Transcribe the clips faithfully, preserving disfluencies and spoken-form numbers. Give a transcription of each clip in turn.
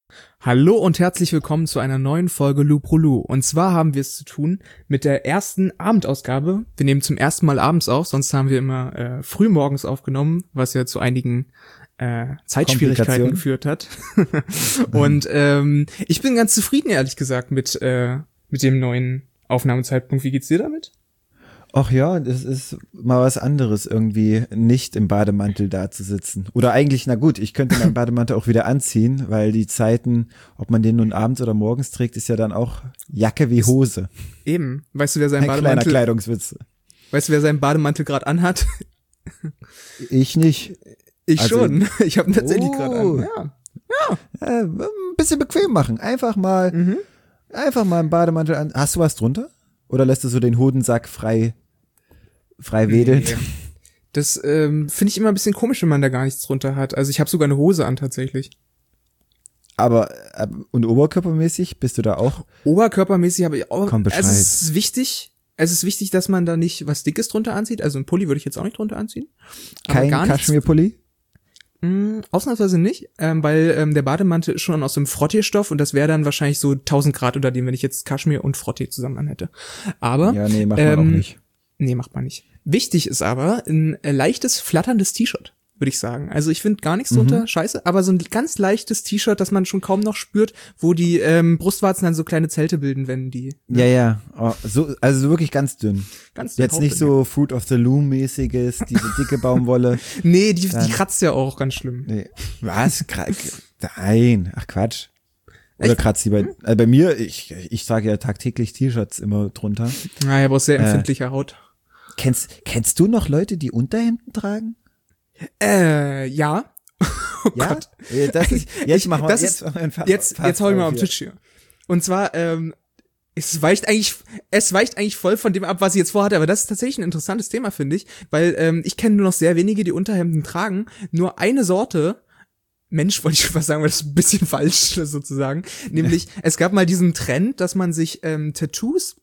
Hallo und herzlich willkommen zu einer neuen Folge Luprolu. Und zwar haben wir es zu tun mit der ersten Abendausgabe. Wir nehmen zum ersten Mal abends auf, sonst haben wir immer äh, frühmorgens aufgenommen, was ja zu einigen äh, Zeitschwierigkeiten geführt hat. Und ähm, ich bin ganz zufrieden, ehrlich gesagt, mit äh, mit dem neuen Aufnahmezeitpunkt. Wie geht's dir damit? Ach ja, das ist mal was anderes, irgendwie nicht im Bademantel da zu sitzen. Oder eigentlich, na gut, ich könnte meinen Bademantel auch wieder anziehen, weil die Zeiten, ob man den nun abends oder morgens trägt, ist ja dann auch Jacke wie Hose. Eben. Weißt du, wer seinen Ein Bademantel... kleiner Kleidungswitz. Weißt du, wer seinen Bademantel gerade anhat? Ich nicht. Ich also, schon. Ich habe ihn tatsächlich oh, gerade an. Ja. Ja. Äh, ein bisschen bequem machen. Einfach mal, Mhm. einfach mal einen Bademantel an. Hast du was drunter? Oder lässt du so den Hodensack frei frei wedeln? Nee. Das ähm, finde ich immer ein bisschen komisch, wenn man da gar nichts drunter hat. Also ich habe sogar eine Hose an tatsächlich. Aber äh, und oberkörpermäßig bist du da auch? Oberkörpermäßig habe ich auch. Komm, Bescheid. Also es ist wichtig. Es ist wichtig, dass man da nicht was Dickes drunter anzieht. Also ein Pulli würde ich jetzt auch nicht drunter anziehen. Aber Kein gar nichts. Kaschmirpulli? Mh, ausnahmsweise nicht, ähm, weil ähm, der Bademantel ist schon aus dem Frottee-Stoff und das wäre dann wahrscheinlich so tausend Grad unter dem, wenn ich jetzt Kaschmir und Frottee zusammen anhätte. Aber Ja, nee, macht man ähm, auch nicht. Nee, macht man nicht. Wichtig ist aber ein äh, leichtes, flatterndes T-Shirt, würde ich sagen. Also ich finde gar nichts drunter Mhm. scheiße, aber so ein ganz leichtes T-Shirt, das man schon kaum noch spürt, wo die ähm, Brustwarzen dann so kleine Zelte bilden, wenn die Ja, ja, oh, so, also so wirklich ganz dünn. ganz Jetzt nicht so Fruit of the Loom mäßiges, diese dicke Baumwolle. Nee, die, die Dann- kratzt ja auch ganz schlimm. Nee. Was? Kra- Nein, ach Quatsch. Oder Echt? kratzt die bei, also bei mir, ich, ich trage ja tagtäglich T-Shirts immer drunter. Na, ich habe auch sehr Äh. empfindliche Haut. Kennst, kennst du noch Leute, die Unterhemden tragen? Äh, ja. Oh Ja? Gott. Äh, Das ist, jetzt Ich- machen wir, das jetzt, ist- machen wir ein Fass- Jetzt, Fass jetzt hau ich mal auf am hier. Tisch hier. Und zwar, ähm, es weicht eigentlich, es weicht eigentlich voll von dem ab, was ich jetzt vorhatte, aber das ist tatsächlich ein interessantes Thema, finde ich, weil ähm, ich kenne nur noch sehr wenige, die Unterhemden tragen. Nur eine Sorte, Mensch, wollte ich schon fast sagen, weil das ist ein bisschen falsch sozusagen. Nämlich, es gab mal diesen Trend, dass man sich ähm, Tattoos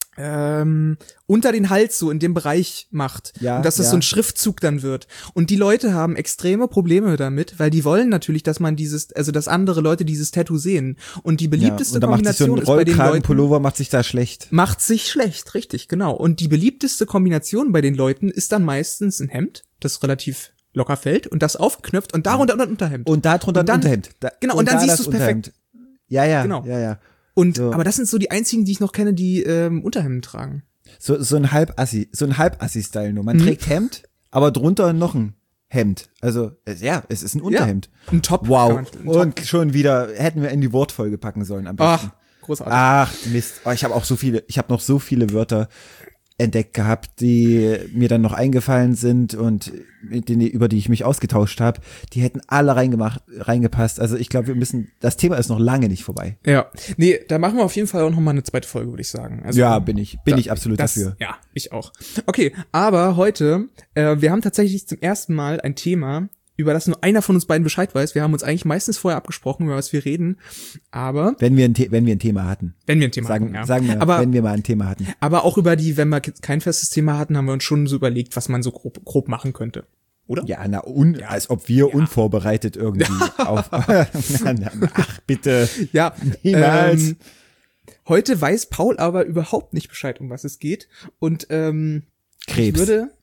ähm, unter den Hals so in dem Bereich macht. Ja, und dass das ja. so ein Schriftzug dann wird. Und die Leute haben extreme Probleme damit, weil die wollen natürlich, dass man dieses, also dass andere Leute dieses Tattoo sehen. Und die Ja, beliebteste und da macht sich so Kombination ein ist bei den Leuten, Rollkragenpullover macht sich da schlecht. macht sich schlecht, richtig, genau. Und die beliebteste Kombination bei den Leuten ist dann meistens ein Hemd, das relativ locker fällt und das aufgeknöpft und darunter ein Unterhemd. Und da drunter Und dann- ein Unterhemd. Da, genau, und dann da siehst das du's perfekt. Unterhemd. Ja, ja, Genau. ja, ja. Und so. aber das sind so die einzigen, die ich noch kenne, die ähm, Unterhemden tragen. So, so ein Halbassi, so ein Halbassi-Style nur. Man Mhm. trägt Hemd, aber drunter noch ein Hemd. Also, es- ja, es ist ein Unterhemd. Ein Top. kann Wow. man- ein Top. Und schon wieder, hätten wir in die Wortfolge packen sollen am besten. Ach, großartig. Ach, Mist. Oh, ich habe auch so viele, ich habe noch so viele Wörter entdeckt gehabt, die mir dann noch eingefallen sind und mit denen, über die ich mich ausgetauscht habe. Die hätten alle reingemacht, reingepasst. Also ich glaube, wir müssen, das Thema ist noch lange nicht vorbei. Ja, nee, da machen wir auf jeden Fall auch noch mal eine zweite Folge, würde ich sagen. Also, Ja, bin ich, bin da- ich absolut das, dafür. Ja, ich auch. Okay, aber heute, äh, wir haben tatsächlich zum ersten Mal ein Thema, über das nur einer von uns beiden Bescheid weiß. Wir haben uns eigentlich meistens vorher abgesprochen, über was wir reden, aber Wenn wir ein, The- wenn wir ein Thema hatten. wenn wir ein Thema Sagen, hatten, ja. sagen wir, aber, wenn wir mal ein Thema hatten. aber auch über die, wenn wir jetzt kein festes Thema hatten, haben wir uns schon so überlegt, was man so grob, grob machen könnte. Oder? Ja, na, un, als ob wir unvorbereitet irgendwie auf, na, na, ach, bitte. Ja, Niemals. Ähm, heute weiß Paul aber überhaupt nicht Bescheid, um was es geht. Und ähm, Krebs. ich würde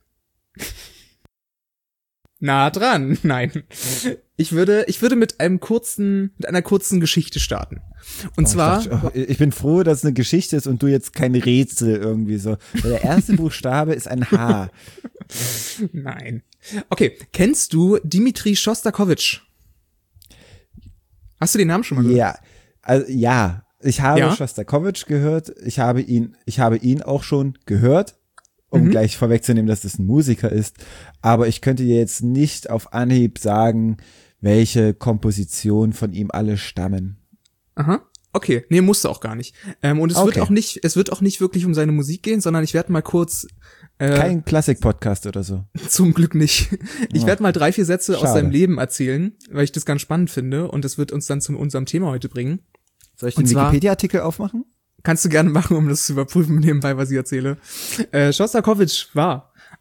nah dran, nein. Ich würde, ich würde mit einem kurzen, mit einer kurzen Geschichte starten. Und Oh, zwar, Ich, dachte, oh, ich bin froh, dass es eine Geschichte ist und du jetzt kein Rätsel irgendwie so. Weil der erste Buchstabe ist ein H. nein. Okay, kennst du Dimitri Schostakowitsch? Hast du den Namen schon mal gehört? Ja, also, ja. Ich habe Ja? Schostakowitsch gehört. Ich habe ihn, ich habe ihn auch schon gehört, um Mhm. gleich vorwegzunehmen, dass es ein Musiker ist. Aber ich könnte dir jetzt nicht auf Anhieb sagen, welche Kompositionen von ihm alle stammen. Aha. Okay, nee, musste auch gar nicht. Ähm, und es Okay. wird auch nicht, es wird auch nicht wirklich um seine Musik gehen, sondern ich werde mal kurz äh, Kein Klassik-Podcast oder so. zum Glück nicht. Ich Oh. werde mal drei, vier Sätze aus Schade. seinem Leben erzählen, weil ich das ganz spannend finde und das wird uns dann zu unserem Thema heute bringen. Soll ich Und den zwar- Wikipedia-Artikel aufmachen? Kannst du gerne machen, um das zu überprüfen nebenbei, was ich erzähle. Äh, Schostakowitsch war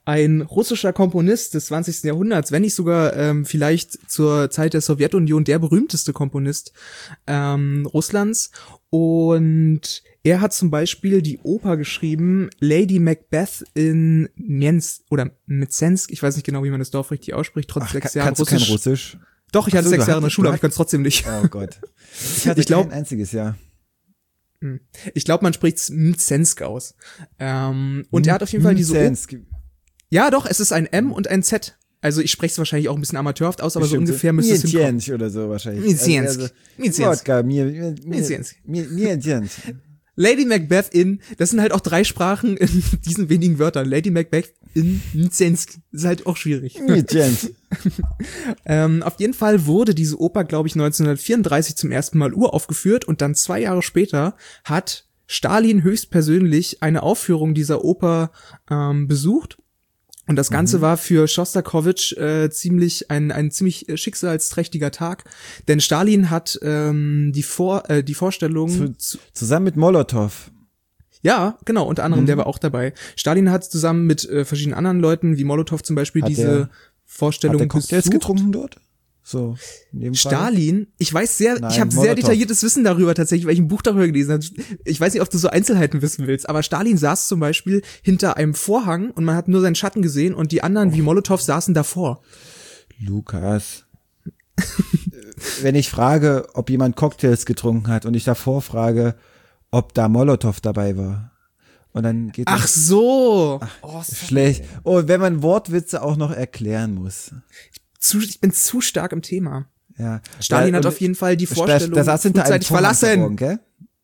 ein russischer Komponist des zwanzigsten Jahrhunderts, wenn nicht sogar ähm, vielleicht zur Zeit der Sowjetunion der berühmteste Komponist ähm, Russlands. Und er hat zum Beispiel die Oper geschrieben, Lady Macbeth in Miensk oder Mzensk, ich weiß nicht genau, wie man das Dorf richtig ausspricht, trotz Ach, sechs kann, Jahren kannst Russisch. Du kein Russisch? Doch, ich Ach hatte so, sechs du Jahre in der hattest- Schule, du aber ich kann es trotzdem nicht. Oh Gott. Ich hatte Ich glaub- kein einziges Jahr. Ich glaube, man spricht's Mzensk aus. Ähm, und er hat auf jeden Fall diese Oper. Mzensk. Ja, doch, es ist ein M und ein Z. Also ich spreche es wahrscheinlich auch ein bisschen amateurhaft aus, aber so Bestimmt ungefähr müsste es hinkommen. Mzensk oder so wahrscheinlich. Mzensk. Also, Mzensk. Wodka, mir, mir, Mzensk. mir, mir, Mzensk. Lady Macbeth in, das sind halt auch drei Sprachen in diesen wenigen Wörtern. Lady Macbeth in Mzensk. Ist halt auch schwierig. Mzensk. ähm, auf jeden Fall wurde diese Oper, glaube ich, neunzehnhundertvierunddreißig zum ersten Mal uraufgeführt und dann zwei Jahre später hat Stalin höchstpersönlich eine Aufführung dieser Oper ähm, besucht. Und das Ganze mhm. war für Schostakowitsch äh, ziemlich ein ein ziemlich schicksalsträchtiger Tag, denn Stalin hat ähm, die Vor äh, die Vorstellung Zu, zu, zusammen mit Molotow. Ja, genau, unter anderem, Mhm. der war auch dabei. Stalin hat zusammen mit äh, verschiedenen anderen Leuten, wie Molotow zum Beispiel, Hat diese der- Vorstellung Hat der Cocktails besucht. getrunken dort? So, in dem Fall. Stalin, ich weiß sehr, Nein, ich habe sehr Molotow. detailliertes Wissen darüber tatsächlich, weil ich ein Buch darüber gelesen habe. Ich weiß nicht, ob du so Einzelheiten wissen willst, aber Stalin saß zum Beispiel hinter einem Vorhang und man hat nur seinen Schatten gesehen und die anderen wie Molotow saßen davor. Lukas. Wenn ich frage, ob jemand Cocktails getrunken hat und ich davor frage, ob da Molotow dabei war. Und dann geht Ach das so. Oh, sorry. schlecht. Und wenn man Wortwitze auch noch erklären muss. Zu, ich bin zu stark im Thema. Ja. Stalin Ja, hat und auf jeden Fall die da- Vorstellung da saß hinter einem frühzeitig Vorhang verlassen. verborgen, gell?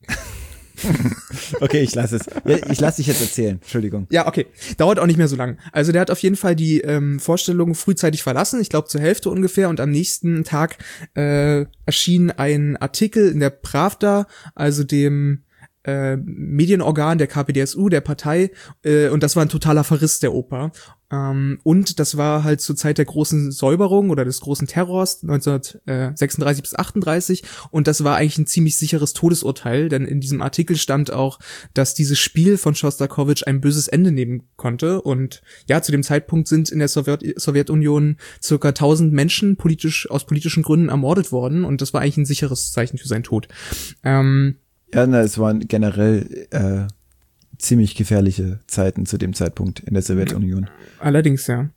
Okay, ich lasse es. Ja, ich lasse dich jetzt erzählen. Entschuldigung. Ja, okay. Dauert auch nicht mehr so lang. Also der hat auf jeden Fall die ähm, Vorstellung frühzeitig verlassen, ich glaube zur Hälfte ungefähr, und am nächsten Tag äh, erschien ein Artikel in der Pravda, also dem äh, Medienorgan der K P D S U, der Partei, äh, und das war ein totaler Verriss der Oper. Ähm, und das war halt zur Zeit der großen Säuberung oder des großen Terrors neunzehnhundertsechsunddreißig bis achtunddreißig, und das war eigentlich ein ziemlich sicheres Todesurteil, denn in diesem Artikel stand auch, dass dieses Spiel von Schostakowitsch ein böses Ende nehmen konnte, und ja, zu dem Zeitpunkt sind in der Sowjet Sowjetunion circa tausend Menschen politisch aus politischen Gründen ermordet worden, und das war eigentlich ein sicheres Zeichen für seinen Tod. Ähm, Ja, na, es waren generell äh, ziemlich gefährliche Zeiten zu dem Zeitpunkt in der Sowjetunion. Allerdings, ja.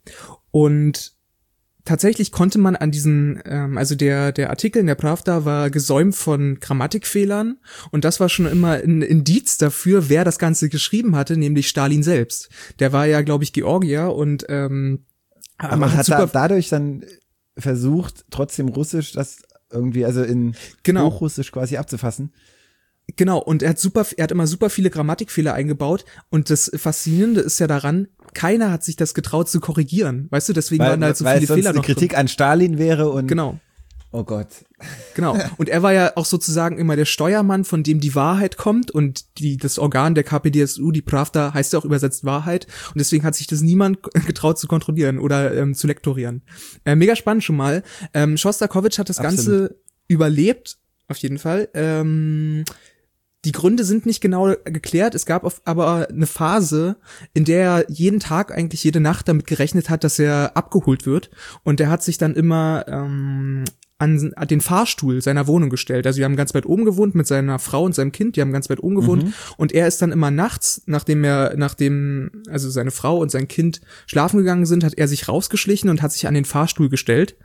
Und tatsächlich konnte man an diesen, ähm, also der der Artikel in der Pravda war gesäumt von Grammatikfehlern, und das war schon immer ein Indiz dafür, wer das Ganze geschrieben hatte, nämlich Stalin selbst. Der war ja, glaube ich, Georgier, und ähm, Aber man hat da, dadurch dann versucht, trotzdem Russisch das irgendwie, also in Genau. Hochrussisch quasi abzufassen. Genau, und er hat super, er hat immer super viele Grammatikfehler eingebaut, und das Faszinierende ist ja daran, keiner hat sich das getraut zu korrigieren, weißt du, deswegen Weil, waren da halt so weil viele sonst Fehler eine noch Kritik drin. an Stalin wäre und Genau. oh Gott. Genau. Und er war ja auch sozusagen immer der Steuermann, von dem die Wahrheit kommt, und die, das Organ der K P D S U, die Pravda, heißt ja auch übersetzt Wahrheit, und deswegen hat sich das niemand getraut zu kontrollieren oder ähm, zu lektorieren. Äh, mega spannend schon mal. Ähm, Schostakowitsch hat das Absolut. Ganze überlebt, auf jeden Fall. Ähm, Die Gründe sind nicht genau geklärt. Es gab auf, aber eine Phase, in der er jeden Tag, eigentlich jede Nacht damit gerechnet hat, dass er abgeholt wird. Und er hat sich dann immer ähm, an, an den Fahrstuhl seiner Wohnung gestellt. Also wir haben ganz weit oben gewohnt mit seiner Frau und seinem Kind. Die haben ganz weit oben gewohnt. Mhm. Und er ist dann immer nachts, nachdem er, nachdem also seine Frau und sein Kind schlafen gegangen sind, hat er sich rausgeschlichen und hat sich an den Fahrstuhl gestellt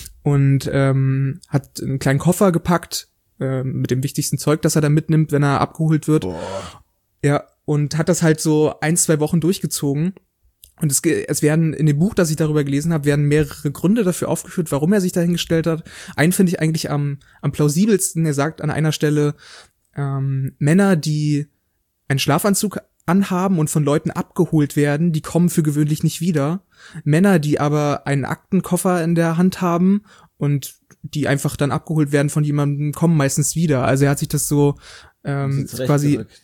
und ähm, hat einen kleinen Koffer gepackt, mit dem wichtigsten Zeug, das er da mitnimmt, wenn er abgeholt wird. Boah. Ja, und hat das halt so ein, zwei Wochen durchgezogen. Und es, es werden, in dem Buch, das ich darüber gelesen habe, werden mehrere Gründe dafür aufgeführt, warum er sich dahingestellt hat. Einen finde ich eigentlich am, am plausibelsten. Er sagt an einer Stelle, ähm, Männer, die einen Schlafanzug anhaben und von Leuten abgeholt werden, die kommen für gewöhnlich nicht wieder. Männer, die aber einen Aktenkoffer in der Hand haben und die einfach dann abgeholt werden von jemandem, kommen meistens wieder. Also er hat sich das so ähm, quasi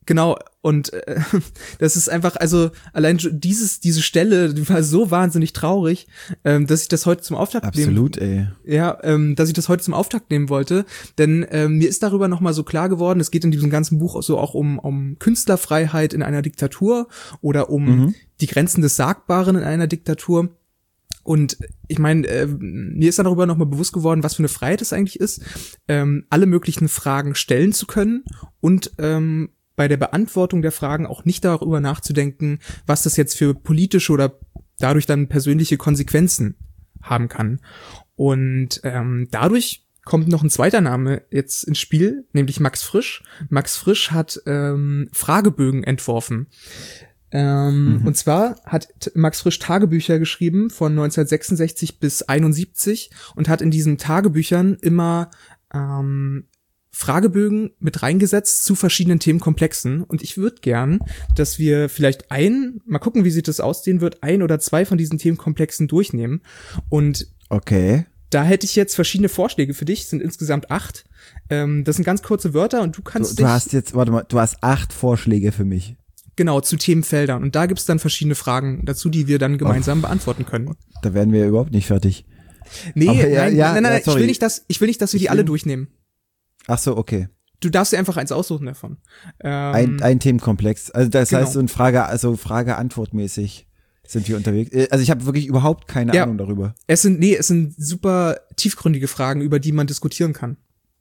Genau, und äh, das ist einfach, also allein schon dieses, diese Stelle, die war so wahnsinnig traurig, ähm, dass ich das heute zum Auftakt Absolut, nehmen, ey. ja, ähm, dass ich das heute zum Auftakt nehmen wollte, denn ähm, mir ist darüber nochmal so klar geworden, es geht in diesem ganzen Buch so auch um, um Künstlerfreiheit in einer Diktatur oder um mhm. die Grenzen des Sagbaren in einer Diktatur. Und ich meine, äh, mir ist dann darüber nochmal bewusst geworden, was für eine Freiheit es eigentlich ist, ähm, alle möglichen Fragen stellen zu können und ähm, bei der Beantwortung der Fragen auch nicht darüber nachzudenken, was das jetzt für politische oder dadurch dann persönliche Konsequenzen haben kann. Und ähm, dadurch kommt noch ein zweiter Name jetzt ins Spiel, nämlich Max Frisch. Max Frisch hat ähm, Fragebögen entworfen. Ähm, mhm. Und zwar hat Max Frisch Tagebücher geschrieben von neunzehnhundertsechsundsechzig bis einundsiebzig und hat in diesen Tagebüchern immer ähm, Fragebögen mit reingesetzt zu verschiedenen Themenkomplexen. Und ich würde gern, dass wir vielleicht ein, mal gucken, wie sich das ausdehnen wird, ein oder zwei von diesen Themenkomplexen durchnehmen. Und okay. Da hätte ich jetzt verschiedene Vorschläge für dich, es sind insgesamt acht. Ähm, das sind ganz kurze Wörter und du kannst du, dich... Du hast jetzt, warte mal, du hast acht Vorschläge für mich. Genau, zu Themenfeldern. Und da gibt's dann verschiedene Fragen dazu, die wir dann gemeinsam oh. beantworten können. Da werden wir ja überhaupt nicht fertig. Nee, Aber nein, ja, nein, ja, nein, nein, ja, ich will nicht, dass, ich will nicht, dass wir ich die alle will... durchnehmen. Ach so, okay. Du darfst dir einfach eins aussuchen davon. Ähm, ein, ein Themenkomplex. Also das genau. heißt so ein Frage, also Frage-Antwort-mäßig sind wir unterwegs. Also ich habe wirklich überhaupt keine ja, Ahnung darüber. Es sind, nee, es sind super tiefgründige Fragen, über die man diskutieren kann.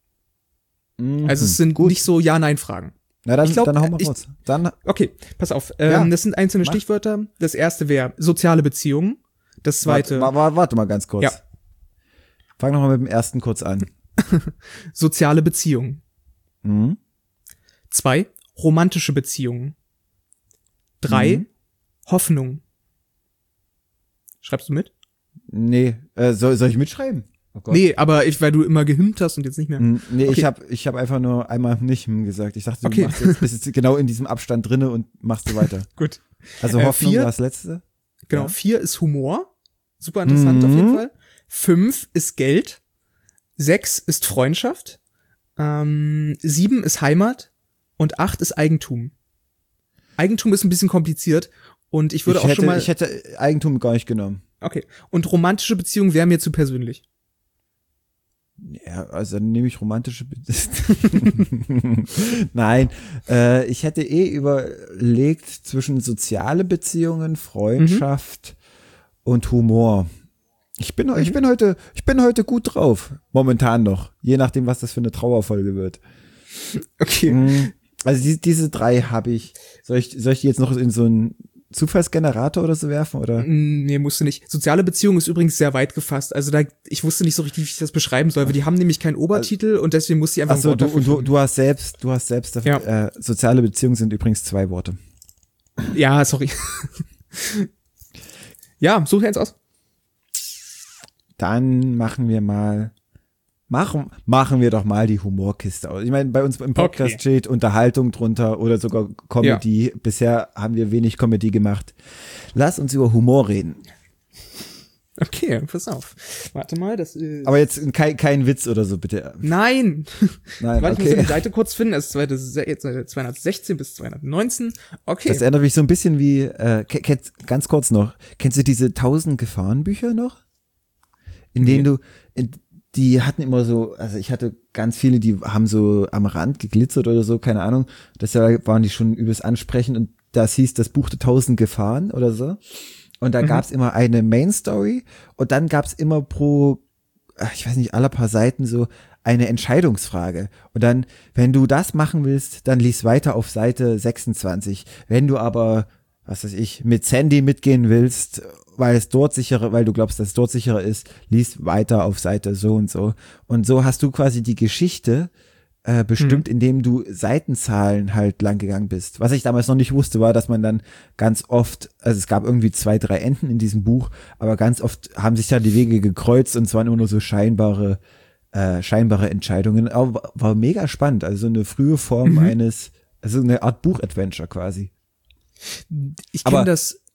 Mhm, also es sind gut. Nicht so Ja-Nein-Fragen. Na dann, ich glaub, dann hauen wir ich, raus. Dann, okay, pass auf. Ähm, ja, das sind einzelne mach. Stichwörter. Das erste wäre soziale Beziehungen. Das zweite. Warte, warte, warte mal ganz kurz. Ja. Fang noch mal mit dem ersten kurz an. Soziale Beziehungen. Mhm. Zwei, romantische Beziehungen. Drei, mhm. Hoffnung. Schreibst du mit? Nee, äh, soll, soll ich mitschreiben? Oh Gott. Nee, aber ich, weil du immer gehimmt hast und jetzt nicht mehr. Mm, nee, okay. ich habe ich hab einfach nur einmal nicht gesagt. Ich dachte, du okay. machst jetzt, bist jetzt genau in diesem Abstand drinne und machst du weiter. Gut. Also Hoffnung äh, vier, war das letzte. Genau, ja. Vier ist Humor. Super interessant mhm. auf jeden Fall. Fünf ist Geld. Sechs ist Freundschaft. Ähm, sieben ist Heimat. Und acht ist Eigentum. Eigentum ist ein bisschen kompliziert. Und ich würde ich auch hätte, schon mal... Ich hätte Eigentum gar nicht genommen. Okay. Und romantische Beziehung wäre mir zu persönlich. Ja, also dann nehme ich romantische Beziehungen. Nein, äh, ich hätte eh überlegt zwischen soziale Beziehungen, Freundschaft mhm. und Humor. Ich bin, mhm. ich bin heute, ich bin heute gut drauf. Momentan noch. Je nachdem, was das für eine Trauerfolge wird. Okay. Also die, diese drei habe ich. Soll ich, soll ich die jetzt noch in so einen Zufallsgenerator oder so werfen, oder? Nee, musst du nicht. Soziale Beziehung ist übrigens sehr weit gefasst. Also da, ich wusste nicht so richtig, wie ich das beschreiben soll, weil die haben nämlich keinen Obertitel und deswegen musste ich einfach Ach so, ein Wort du, du, du hast selbst, du hast selbst, dafür, ja. äh, soziale Beziehungen sind übrigens zwei Worte. Ja, sorry. Ja, such dir eins aus. Dann machen wir mal, machen, machen wir doch mal die Humorkiste aus. Ich meine, bei uns im Podcast okay. steht Unterhaltung drunter oder sogar Comedy. Ja. Bisher haben wir wenig Comedy gemacht. Lass uns über Humor reden. Okay, pass auf. Warte mal, das ist... Aber jetzt kein, kein Witz oder so, bitte. Nein! Nein, Warte, okay. Ich muss die Seite kurz finden. Es ist zweihundertsechzehn bis zweihundertneunzehn. Okay. Das erinnert mich so ein bisschen wie, äh, kennst, ganz kurz noch, kennst du diese tausend Gefahrenbücher noch? In denen nee. du, in, die hatten immer so, also ich hatte ganz viele, die haben so am Rand geglitzert oder so, keine Ahnung. Deshalb waren die schon übelst ansprechend und das hieß das Buch der tausend Gefahren oder so. Und da mhm. gab's immer eine Main Story und dann gab's immer pro, ich weiß nicht, alle paar Seiten so eine Entscheidungsfrage. Und dann, wenn du das machen willst, dann lies weiter auf Seite sechsundzwanzig. Wenn du aber, was weiß ich, mit Sandy mitgehen willst, weil es dort sicherer, weil du glaubst, dass es dort sicherer ist, lies weiter auf Seite so und so. Und so hast du quasi die Geschichte äh, bestimmt, hm. indem du Seitenzahlen halt lang gegangen bist. Was ich damals noch nicht wusste, war, dass man dann ganz oft, also es gab irgendwie zwei, drei Enden in diesem Buch, aber ganz oft haben sich da die Wege gekreuzt und es waren immer nur so scheinbare, äh, scheinbare Entscheidungen. Aber war, war mega spannend, also so eine frühe Form mhm. eines, also eine Art Buch-Adventure quasi. Ich kenne das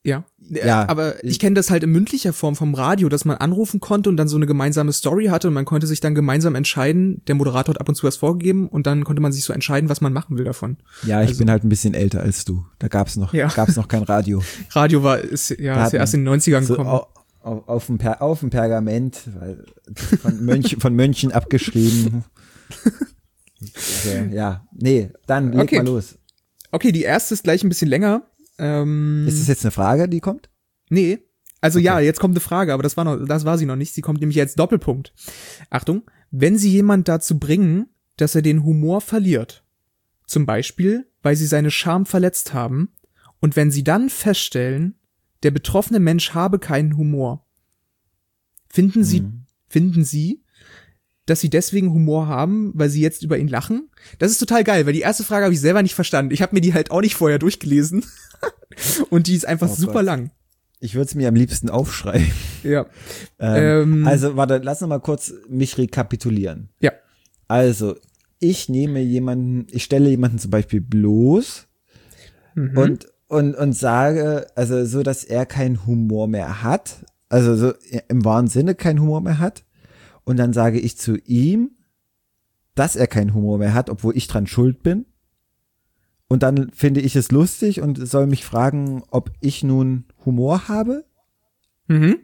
Ja. Ja. Aber ich kenne das halt in mündlicher Form vom Radio, dass man anrufen konnte und dann so eine gemeinsame Story hatte und man konnte sich dann gemeinsam entscheiden. Der Moderator hat ab und zu was vorgegeben und dann konnte man sich so entscheiden, was man machen will davon. Ja, ich Also- bin halt ein bisschen älter als du. Da gab's noch, Ja. gab's noch kein Radio. Radio war, ist, ja, Da ist ja hat erst in den neunzigern So gekommen. au- auf, auf, dem per, auf dem Pergament, weil von, Mönch, von Mönchen abgeschrieben. Okay, ja, nee, dann leg Okay. mal los. Okay, die erste ist gleich ein bisschen länger. Ähm, Ist das jetzt eine Frage, die kommt? Nee. Also Okay. ja, jetzt kommt eine Frage, aber das war noch, das war sie noch nicht. Sie kommt nämlich jetzt Doppelpunkt. Achtung, wenn Sie jemand dazu bringen, dass er den Humor verliert, zum Beispiel, weil Sie seine Scham verletzt haben, und wenn Sie dann feststellen, der betroffene Mensch habe keinen Humor, finden Sie, Mhm. finden Sie, dass Sie deswegen Humor haben, weil Sie jetzt über ihn lachen? Das ist total geil, weil die erste Frage habe ich selber nicht verstanden. Ich habe mir die halt auch nicht vorher durchgelesen. Und die ist einfach Oh super Gott. lang. Ich würde es mir am liebsten aufschreiben. Ja. Ähm, Ähm, also, warte, lass uns mal kurz mich rekapitulieren. Ja. Also, ich nehme jemanden, ich stelle jemanden zum Beispiel bloß Mhm. und, und, und sage, also so, dass er keinen Humor mehr hat, also so im wahren Sinne keinen Humor mehr hat. Und dann sage ich zu ihm, dass er keinen Humor mehr hat, obwohl ich dran schuld bin. Und dann finde ich es lustig und soll mich fragen, ob ich nun Humor habe. Mhm.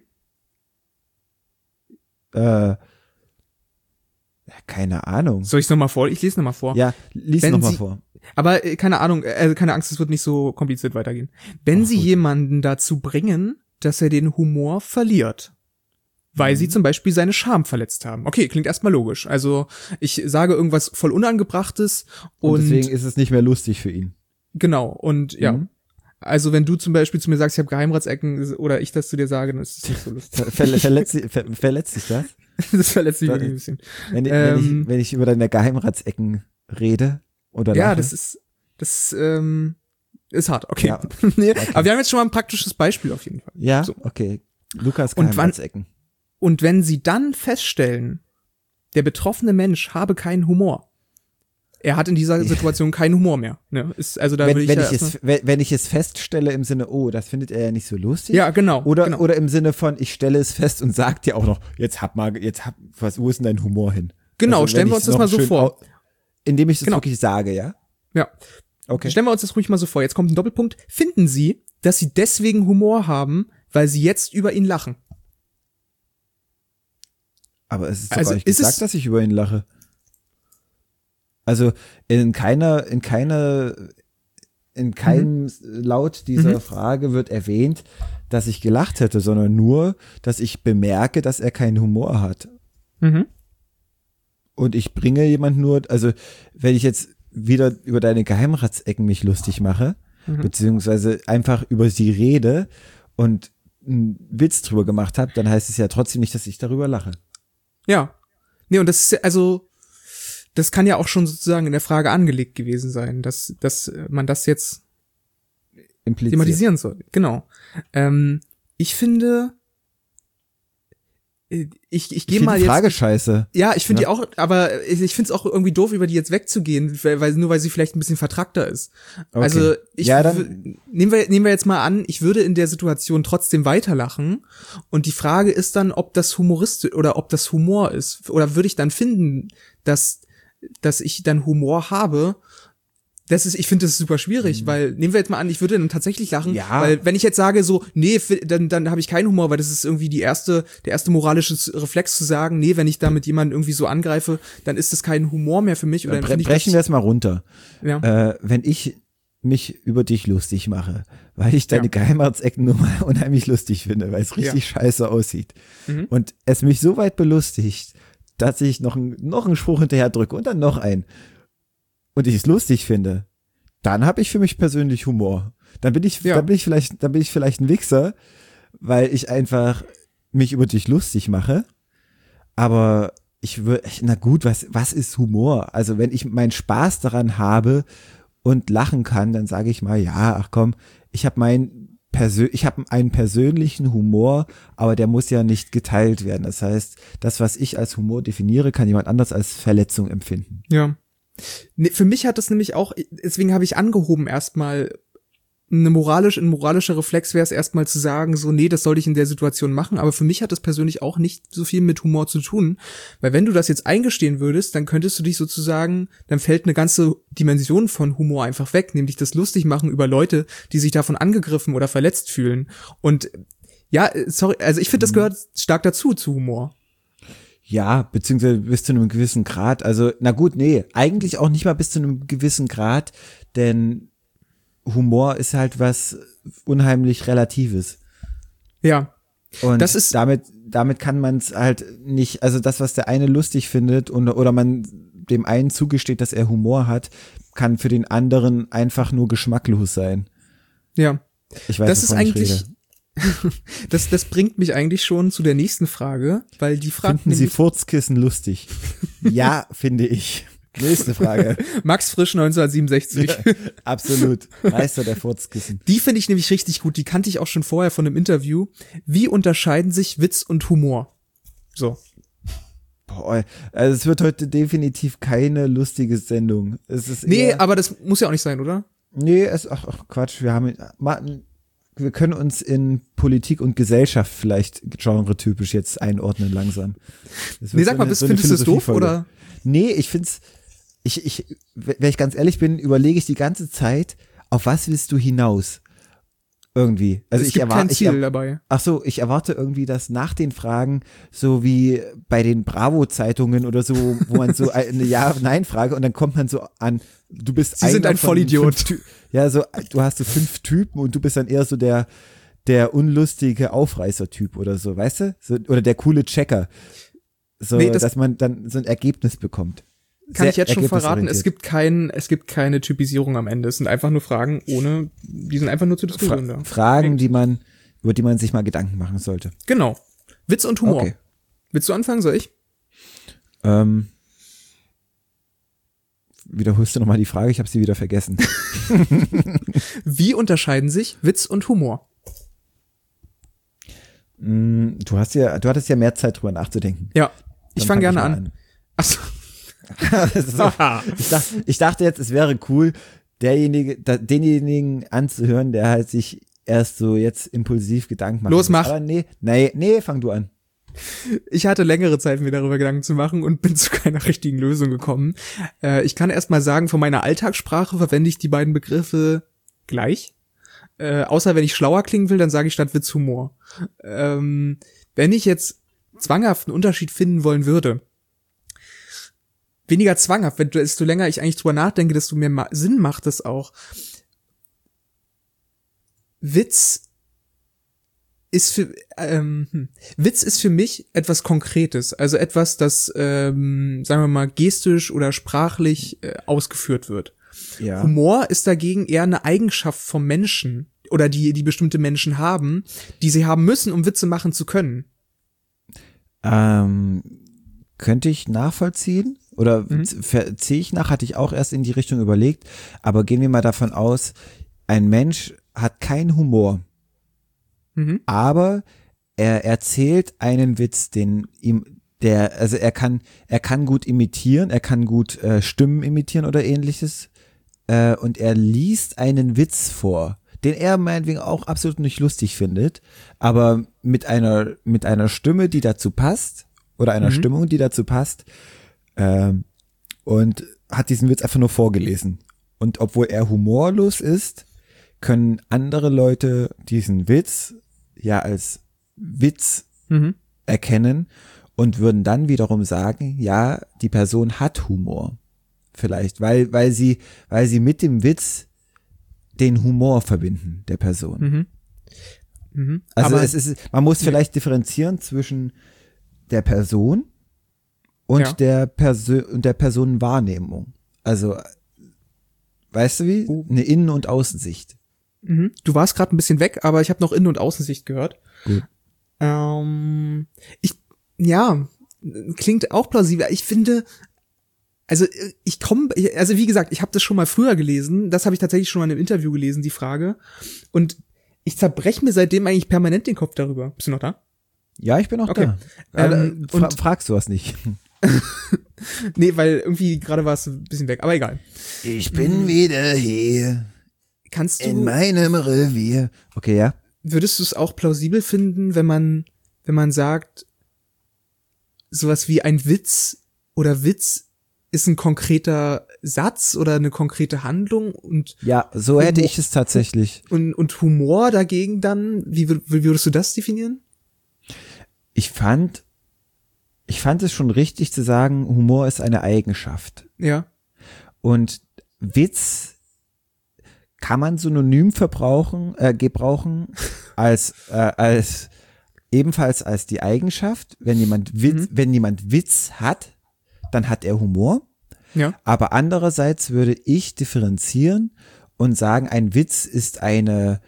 Äh, ja, keine Ahnung. Soll ich es nochmal vor? Ich lese nochmal vor. Ja, lies Wenn nochmal Sie- vor. Aber äh, keine Ahnung, äh, keine Angst, es wird nicht so kompliziert weitergehen. Wenn Ach, Sie gut. jemanden dazu bringen, dass er den Humor verliert, weil Mhm. Sie zum Beispiel seine Scham verletzt haben. Okay, klingt erstmal logisch. Also ich sage irgendwas voll Unangebrachtes Und, und, deswegen ist es nicht mehr lustig für ihn. genau, und ja. Mhm. Also wenn du zum Beispiel zu mir sagst, ich habe Geheimratsecken oder ich das zu dir sage, dann ist es nicht so lustig. Ver ver verletzt, ver verletzt dich das? Das verletzt mich Da- wirklich ein bisschen. Wenn, wenn, Ähm. ich, wenn ich über deine Geheimratsecken rede oder Ja, lache? das ist, das ähm, ist hart, okay. Ja. Nee, Okay. Aber wir haben jetzt schon mal ein praktisches Beispiel auf jeden Fall. Ja, So. okay. Lukas Und wann- Geheimratsecken. Und wenn sie dann feststellen, der betroffene Mensch habe keinen Humor, er hat in dieser Situation keinen Humor mehr. Ne? Ist, also da Wenn, würde ich wenn, ja ich erstmal- es, wenn, wenn ich es feststelle im Sinne, oh, das findet er ja nicht so lustig. Ja, genau. Oder, genau. oder im Sinne von, ich stelle es fest und sag dir auch noch, jetzt hab mal, jetzt hab, was, wo ist denn dein Humor hin? Genau, Also, stellen wenn wir ich uns das noch mal so schön vor. au- Indem ich es Genau. wirklich sage, ja? Ja. Okay. Stellen wir uns das ruhig mal so vor. Jetzt kommt ein Doppelpunkt. Finden Sie, dass Sie deswegen Humor haben, weil Sie jetzt über ihn lachen? Aber es ist doch Also gar nicht ist gesagt, es- dass ich über ihn lache. Also in keiner, in keiner, in keinem Laut dieser Mhm. Frage wird erwähnt, dass ich gelacht hätte, sondern nur, dass ich bemerke, dass er keinen Humor hat. Mhm. Und ich bringe jemand nur, also wenn ich jetzt wieder über deine Geheimratsecken mich lustig mache, Mhm. beziehungsweise einfach über sie rede und einen Witz drüber gemacht habe, dann heißt es ja trotzdem nicht, dass ich darüber lache. Ja. Nee, und das ist ja- also, das kann ja auch schon sozusagen in der Frage angelegt gewesen sein, dass, dass man das jetzt Impliziert. thematisieren soll. Genau. Ähm, ich finde, äh, ich, ich Ich gehe finde mal die jetzt. Frage scheiße. Ja, ich finde Ja. die auch, aber ich, ich finde es auch irgendwie doof, über die jetzt wegzugehen, weil, weil nur weil sie vielleicht ein bisschen vertrackter ist. Okay. Also ich Ja, dann- w- nehmen wir nehmen wir jetzt mal an, ich würde in der Situation trotzdem weiterlachen und die Frage ist dann, ob das humoristisch oder ob das Humor ist oder würde ich dann finden, dass dass ich dann Humor habe. Das ist, ich finde das super schwierig, weil, nehmen wir jetzt mal an, ich würde dann tatsächlich lachen, Mhm. Ja. weil wenn ich jetzt sage so, nee, fi- dann, dann habe ich keinen Humor, weil das ist irgendwie die erste, der erste moralische Reflex zu sagen, nee, wenn ich da mit jemandem irgendwie so angreife, dann ist das kein Humor mehr für mich. Oder dann Bre finde ich brechen wir es mal runter. das, ja. Äh, wenn ich mich über dich lustig mache, weil ich deine Ja. Geheimratsecken nun mal unheimlich lustig finde, weil es richtig scheiße aussieht Mhm. und es mich so weit belustigt, dass ich noch, ein, noch einen Spruch hinterher drücke und dann noch einen und ich es lustig finde, dann habe ich für mich persönlich Humor. Dann bin ich, Ja. dann bin ich vielleicht, dann bin ich vielleicht ein Wichser, weil ich einfach mich über dich lustig mache. Aber ich würde, na gut, was, was ist Humor? Also wenn ich meinen Spaß daran habe und lachen kann, dann sage ich mal, ja, ach komm, ich habe mein Persö ich habe einen persönlichen Humor, aber der muss ja nicht geteilt werden. Das heißt, das, was ich als Humor definiere, kann jemand anders als Verletzung empfinden. Ja. Nee, für mich hat das nämlich auch, deswegen habe ich angehoben erstmal, eine moralisch, ein moralischer Reflex wäre es erstmal zu sagen, so, nee, das sollte ich in der Situation machen, aber für mich hat das persönlich auch nicht so viel mit Humor zu tun, weil wenn du das jetzt eingestehen würdest, dann könntest du dich sozusagen, dann fällt eine ganze Dimension von Humor einfach weg, nämlich das lustig machen über Leute, die sich davon angegriffen oder verletzt fühlen. Und ja, sorry, also ich finde, das gehört stark dazu, zu Humor. Ja, beziehungsweise bis zu einem gewissen Grad, also, na gut, nee, eigentlich auch nicht mal bis zu einem gewissen Grad, denn Humor ist halt was unheimlich Relatives. Ja. Und das ist damit, damit kann man es halt nicht, also das, was der eine lustig findet und, oder man dem einen zugesteht, dass er Humor hat, kann für den anderen einfach nur geschmacklos sein. Ja. Ich weiß, das ist eigentlich, ich rede. das, das bringt mich eigentlich schon zu der nächsten Frage, weil die fragt Finden Sie Furzkissen lustig? Ja, finde ich. Nächste Frage. Max Frisch neunzehnhundertsiebenundsechzig. Ja, absolut. Meister der Furzkissen. Die finde ich nämlich richtig gut. Die kannte ich auch schon vorher von einem Interview. Wie unterscheiden sich Witz und Humor? So. Boah, also es wird heute definitiv keine lustige Sendung. Es ist nee, eher, aber das muss ja auch nicht sein, oder? Nee, es, ach, ach Quatsch, wir haben, wir können uns in Politik und Gesellschaft vielleicht genretypisch jetzt einordnen langsam. Nee, sag mal, bist, so findest du es doof, oder? Nee, ich find's, ich, ich, wenn ich ganz ehrlich bin, überlege ich die ganze Zeit, auf was willst du hinaus? Irgendwie. Also es ich gibt erwarte, kein Ziel ich, dabei. Ach so, ich erwarte irgendwie, dass nach den Fragen, so wie bei den Bravo-Zeitungen oder so, wo man so eine Ja-Nein-Frage und dann kommt man so an, du bist Sie sind ein Vollidiot. Ja, so, du hast so fünf Typen und du bist dann eher so der, der unlustige Aufreißer-Typ oder so, weißt du? So, oder der coole Checker. So, nee, das dass man dann so ein Ergebnis bekommt. Kann ich jetzt schon verraten, es gibt kein, es gibt keine Typisierung am Ende. Es sind einfach nur Fragen ohne, die sind einfach nur zu diskutieren Fra- da. Fragen, Echt? die man, über die man sich mal Gedanken machen sollte. Genau. Witz und Humor. Okay. Willst du anfangen, soll ich? Ähm, wiederholst du nochmal die Frage? Ich habe sie wieder vergessen. Wie unterscheiden sich Witz und Humor? Mm, du hast ja, du hattest ja mehr Zeit drüber nachzudenken. Ja, ich fange fang gerne an. an. Achso. so. ich, dachte, ich dachte jetzt, es wäre cool, derjenige, da, denjenigen anzuhören, der halt sich erst so jetzt impulsiv Gedanken macht. Los, mach. Aber nee, nee, nee, fang du an. Ich hatte längere Zeit, mir darüber Gedanken zu machen und bin zu keiner richtigen Lösung gekommen. Äh, ich kann erst mal sagen, von meiner Alltagssprache verwende ich die beiden Begriffe gleich. Äh, außer wenn ich schlauer klingen will, dann sage ich statt Witz Humor. Ähm, wenn ich jetzt zwanghaft einen Unterschied finden wollen würde, weniger zwanghaft, wenn desto länger ich eigentlich drüber nachdenke, desto mehr ma- Sinn macht es auch. Witz ist für ähm, hm. Witz ist für mich etwas Konkretes, also etwas, das ähm, sagen wir mal gestisch oder sprachlich äh, ausgeführt wird. Ja. Humor ist dagegen eher eine Eigenschaft vom Menschen oder die die bestimmte Menschen haben, die sie haben müssen, um Witze machen zu können. Ähm, könnte ich nachvollziehen oder Mhm. ziehe ich nach, hatte ich auch erst in die Richtung überlegt, aber gehen wir mal davon aus, ein Mensch hat keinen Humor, Mhm. aber er erzählt einen Witz, den ihm der, also er kann, er kann gut imitieren, er kann gut äh, Stimmen imitieren oder ähnliches äh, und er liest einen Witz vor, den er meinetwegen auch absolut nicht lustig findet, aber mit einer mit einer Stimme, die dazu passt oder einer Mhm. Stimmung, die dazu passt ähm, und hat diesen Witz einfach nur vorgelesen. Und obwohl er humorlos ist, können andere Leute diesen Witz ja als Witz Mhm. erkennen und würden dann wiederum sagen, ja, die Person hat Humor. Vielleicht, weil, weil sie, weil sie mit dem Witz den Humor verbinden, der Person. Mhm. Mhm. Also Aber es ist, man muss vielleicht differenzieren zwischen der Person und Ja. der Person und der Personenwahrnehmung. Also, weißt du wie? Oh. Eine Innen- und Außensicht. Mhm. Du warst gerade ein bisschen weg, aber ich habe noch Innen- und Außensicht gehört. Gut. Ähm, ich, ja, klingt auch plausibel. Ich finde, also ich komme, also wie gesagt, ich habe das schon mal früher gelesen. Das habe ich tatsächlich schon mal in einem Interview gelesen, die Frage. Und ich zerbreche mir seitdem eigentlich permanent den Kopf darüber. Bist du noch da? Ja, ich bin auch Okay. da. Ähm, äh, fra und- fragst du was nicht? Nee, weil irgendwie gerade war es ein bisschen weg, aber egal. Ich bin wieder hier. kannst du, In meinem Revier. Okay, ja. würdest du es auch plausibel finden, wenn man, wenn man sagt, sowas wie ein Witz oder Witz ist ein konkreter Satz oder eine konkrete Handlung und Ja, so hätte ich es tatsächlich. und, und Humor dagegen dann, wie, wür- wie würdest du das definieren? Ich fand, ich fand es schon richtig zu sagen, Humor ist eine Eigenschaft. Ja. Und Witz kann man synonym verbrauchen, äh, gebrauchen als, äh, als, ebenfalls als die Eigenschaft. Wenn jemand Witz, Mhm. wenn jemand Witz hat, dann hat er Humor. Ja. Aber andererseits würde ich differenzieren und sagen, ein Witz ist eine,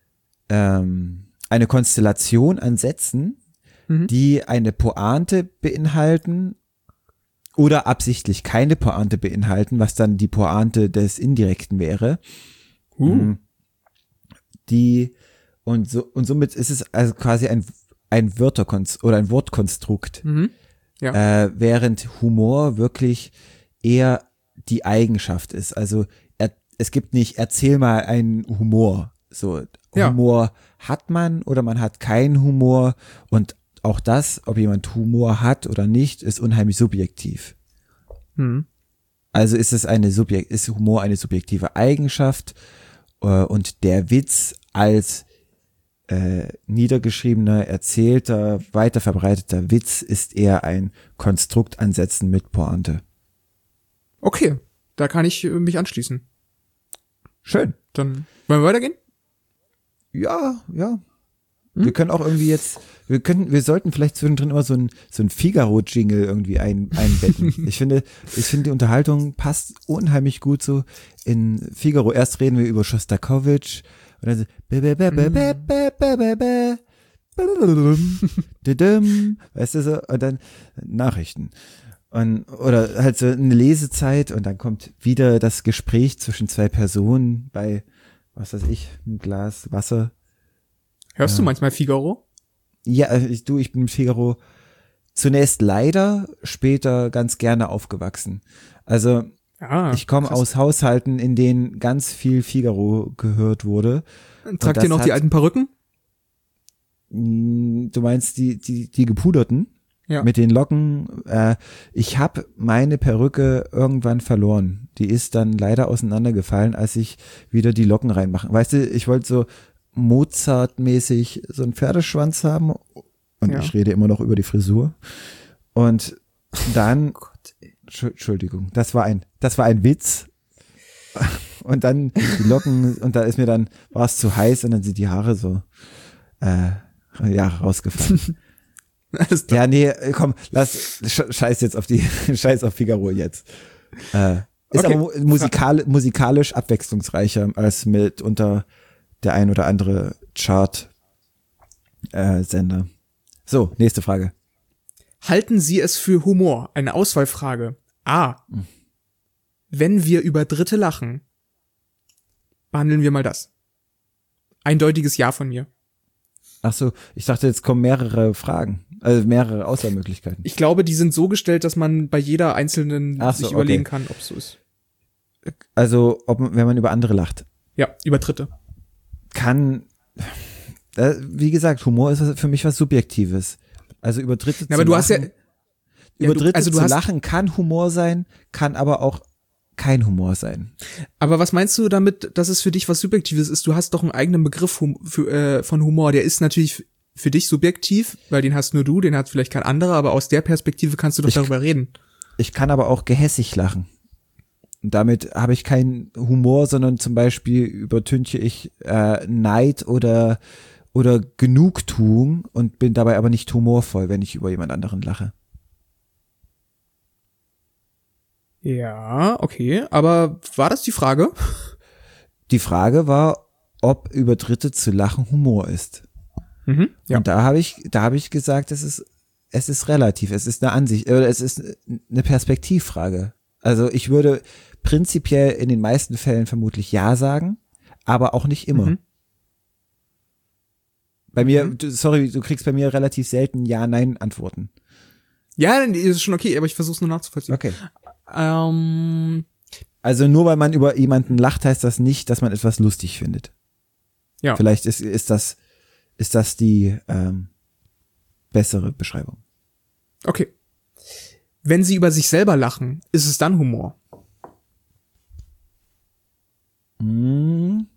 ähm, eine Konstellation an Sätzen, Mhm. die eine Pointe beinhalten oder absichtlich keine Pointe beinhalten, was dann die Pointe des Indirekten wäre. Uh. Die und so und somit ist es also quasi ein ein Wörterkonst oder ein Wortkonstrukt, Mhm. Ja. äh, während Humor wirklich eher die Eigenschaft ist. Also er, es gibt nicht, erzähl mal einen Humor. So Ja. Humor hat man oder man hat keinen Humor und auch das, ob jemand Humor hat oder nicht, ist unheimlich subjektiv. Mhm. Also ist es eine Subjekt, ist Humor eine subjektive Eigenschaft äh, und der Witz als äh, niedergeschriebener, erzählter, weiterverbreiteter Witz ist eher ein Konstrukt ansetzen mit Pointe. Okay, da kann ich äh, mich anschließen. Schön. Dann wollen wir weitergehen? Ja, ja. Wir können auch irgendwie jetzt, wir können, wir sollten vielleicht zwischendrin immer so ein, so ein Figaro-Jingle irgendwie ein, einbetten. Ich finde, ich finde die Unterhaltung passt unheimlich gut so in Figaro. Erst reden wir über Schostakowitsch und dann so, bä, bä, bä, bä, bä, bä, bä, bä, bä. Didum, weißt du so, und dann Nachrichten. Und, oder halt so eine Lesezeit und dann kommt wieder das Gespräch zwischen zwei Personen bei, was weiß ich, ein Glas Wasser. Hörst Ja. du manchmal Figaro? Ja, ich, du, ich bin mit Figaro zunächst leider, später ganz gerne aufgewachsen. Also Ja. ich komme krass. aus Haushalten, in denen ganz viel Figaro gehört wurde. Tragt das ihr noch die hat- alten Perücken? Mm, Du meinst die, die, die gepuderten? Ja. Mit den Locken. Äh, ich habe meine Perücke irgendwann verloren. Die ist dann leider auseinandergefallen, als ich wieder die Locken reinmachen. Weißt du, ich wollte so Mozart-mäßig so einen Pferdeschwanz haben. Und Ja. ich rede immer noch über die Frisur. Und dann, Entschu- Entschuldigung, das war ein, das war ein Witz. Und dann die Locken, und da ist mir dann, war es zu heiß und dann sind die Haare so, äh, ja, rausgefallen. Alles klar. Ja, nee, komm, lass, sch- scheiß jetzt auf die, scheiß auf Figaro jetzt. Äh, ist Okay. aber mu- musikal, musikalisch abwechslungsreicher als mit unter der ein oder andere Chart, äh, Sender. So, nächste Frage. Halten Sie es für Humor? Eine Auswahlfrage. A. Wenn wir über Dritte lachen, behandeln wir mal das. Eindeutiges Ja von mir. Ach so, ich dachte, jetzt kommen mehrere Fragen, also mehrere Auswahlmöglichkeiten. Ich glaube, die sind so gestellt, dass man bei jeder einzelnen Ach so, sich überlegen okay. kann, ob es so ist. Also, ob, wenn man über andere lacht. Ja, über Dritte. Kann, äh, wie gesagt, Humor ist was- für mich was Subjektives. Also über Dritte Ja, aber zu du hast ja, lachen, ja, über du- Dritte also du zu hast- lachen kann Humor sein, kann aber auch kein Humor sein. aber was meinst du damit, dass es für dich was Subjektives ist? Du hast doch einen eigenen Begriff hum für, äh, von Humor. Der ist natürlich für dich subjektiv, weil den hast nur du, den hat vielleicht kein anderer, aber aus der Perspektive kannst du doch Ich- darüber reden. Ich kann aber auch gehässig lachen. Und damit habe ich keinen Humor, sondern zum Beispiel übertünche ich äh, Neid oder oder Genugtuung und bin dabei aber nicht humorvoll, wenn ich über jemand anderen lache. Ja, okay, aber war das die Frage? Die Frage war, ob über Dritte zu lachen Humor ist. Mhm, ja. Und da habe ich, da habe ich gesagt, es ist, es ist relativ, es ist eine Ansicht, oder es ist eine Perspektivfrage. Also ich würde prinzipiell in den meisten Fällen vermutlich Ja sagen, aber auch nicht immer. Mhm. Bei mir, Mhm. du, sorry, du kriegst bei mir relativ selten Ja-Nein-Antworten. Ja, ist schon okay, aber ich versuche es nur nachzuvollziehen. Okay. Ähm, Also nur weil man über jemanden lacht, heißt das nicht, dass man etwas lustig findet. Ja. Vielleicht ist, ist das, ist das die ähm, bessere Beschreibung. Okay. Wenn Sie über sich selber lachen, ist es dann Humor? Hm.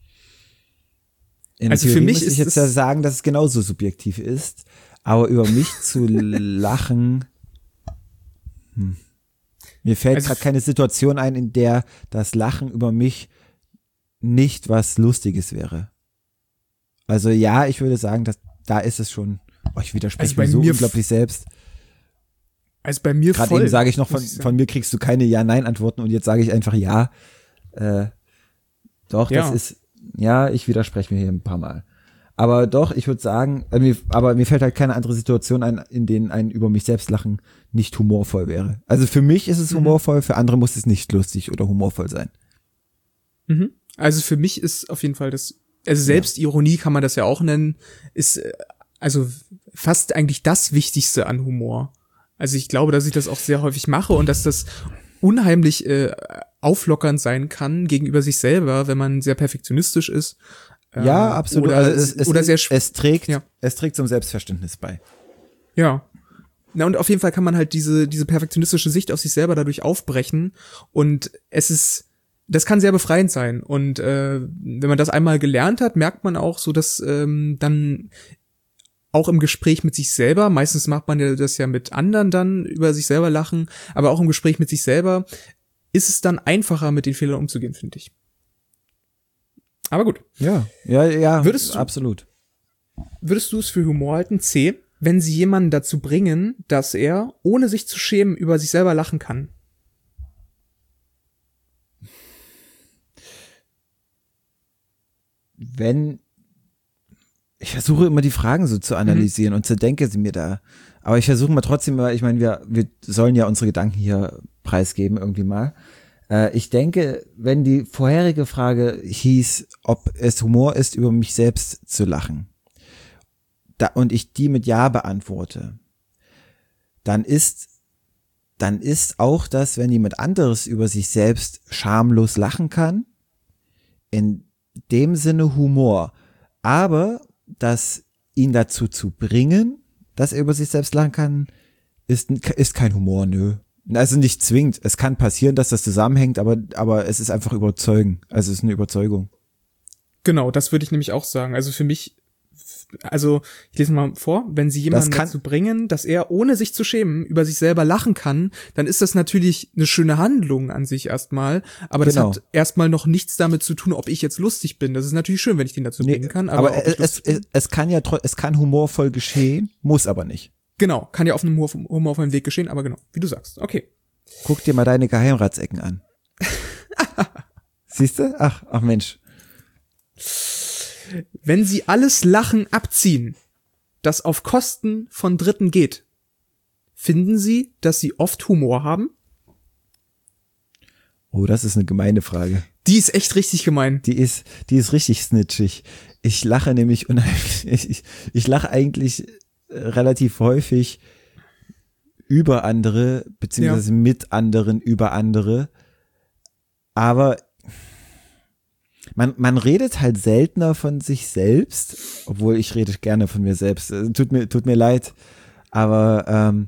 In Also Theorie für mich müsste ich ist jetzt ja sagen, dass es genauso subjektiv ist, aber über mich zu lachen, hm. Mir fällt Also gerade keine Situation ein, in der das Lachen über mich nicht was Lustiges wäre. Also ja, ich würde sagen, dass da ist es schon, oh, ich widerspreche Also bei mir so mir unglaublich selbst. Also bei mir Gerade voll. eben sage ich noch, von, muss ich sagen. von mir kriegst du keine Ja-Nein-Antworten und jetzt sage ich einfach Ja. Äh, doch, Ja. das ist, ja, ich widerspreche mir hier ein paar Mal. Aber doch, ich würde sagen, äh, mir, aber mir fällt halt keine andere Situation ein, in denen ein über mich selbst lachen nicht humorvoll wäre. Also für mich ist es Mhm. humorvoll, für andere muss es nicht lustig oder humorvoll sein. Mhm. Also für mich ist auf jeden Fall das, also Selbstironie kann man das ja auch nennen, ist äh, also fast eigentlich das Wichtigste an Humor. Also ich glaube, dass ich das auch sehr häufig mache und dass das unheimlich äh, auflockernd sein kann gegenüber sich selber, wenn man sehr perfektionistisch ist. Ähm, Ja, absolut. Oder, also es, es, oder sehr es, es trägt, ja. es trägt zum Selbstverständnis bei. Ja. Na, und auf jeden Fall kann man halt diese, diese perfektionistische Sicht auf sich selber dadurch aufbrechen. Und es ist, das kann sehr befreiend sein. Und äh, wenn man das einmal gelernt hat, merkt man auch so, dass ähm, dann auch im Gespräch mit sich selber, meistens macht man ja das ja mit anderen dann über sich selber lachen, aber auch im Gespräch mit sich selber ist es dann einfacher, mit den Fehlern umzugehen, finde ich. Aber gut. Ja, ja, ja, Würdest du- absolut. Würdest du es für Humor halten? C, wenn sie jemanden dazu bringen, dass er, ohne sich zu schämen, über sich selber lachen kann. Wenn, ich versuche immer die Fragen so zu analysieren Mhm. und zerdenke sie mir da. Aber ich versuche mal trotzdem mal, ich meine, wir, wir sollen ja unsere Gedanken hier preisgeben irgendwie mal. Äh, ich denke, wenn die vorherige Frage hieß, ob es Humor ist, über mich selbst zu lachen, da, und ich die mit Ja beantworte, dann ist, dann ist auch das, wenn jemand anderes über sich selbst schamlos lachen kann, in dem Sinne Humor. Aber das ihn dazu zu bringen, dass er über sich selbst lachen kann, ist, ist kein Humor, nö. Also nicht zwingend. Es kann passieren, dass das zusammenhängt, aber, aber es ist einfach überzeugen. Also es ist eine Überzeugung. Genau, das würde ich nämlich auch sagen. Also für mich, also ich lese mal vor, wenn sie jemanden kann- dazu bringen, dass er, ohne sich zu schämen, über sich selber lachen kann, dann ist das natürlich eine schöne Handlung an sich erstmal, aber das Genau. hat erstmal noch nichts damit zu tun, ob ich jetzt lustig bin. Das ist natürlich schön, wenn ich den dazu bringen kann, aber, aber ob ich es, es, lustig bin, es kann ja, tro- es kann humorvoll geschehen, muss aber nicht. genau, kann ja auf einem humor- humorvollen Weg geschehen, aber genau, wie du sagst. Okay. Guck dir mal deine Geheimratsecken an. Siehst du? Ach, ach Mensch. Wenn sie alles Lachen abziehen, das auf Kosten von Dritten geht, finden sie, dass sie oft Humor haben? Oh, das ist eine gemeine Frage. Die ist echt richtig gemein. Die ist, die ist richtig snitchig. Ich lache nämlich unheimlich, ich, ich lache eigentlich äh, relativ häufig über andere, beziehungsweise mit anderen über andere. Aber man, man redet halt seltener von sich selbst, obwohl ich rede gerne von mir selbst. Äh, Tut mir, tut mir leid. Aber ähm,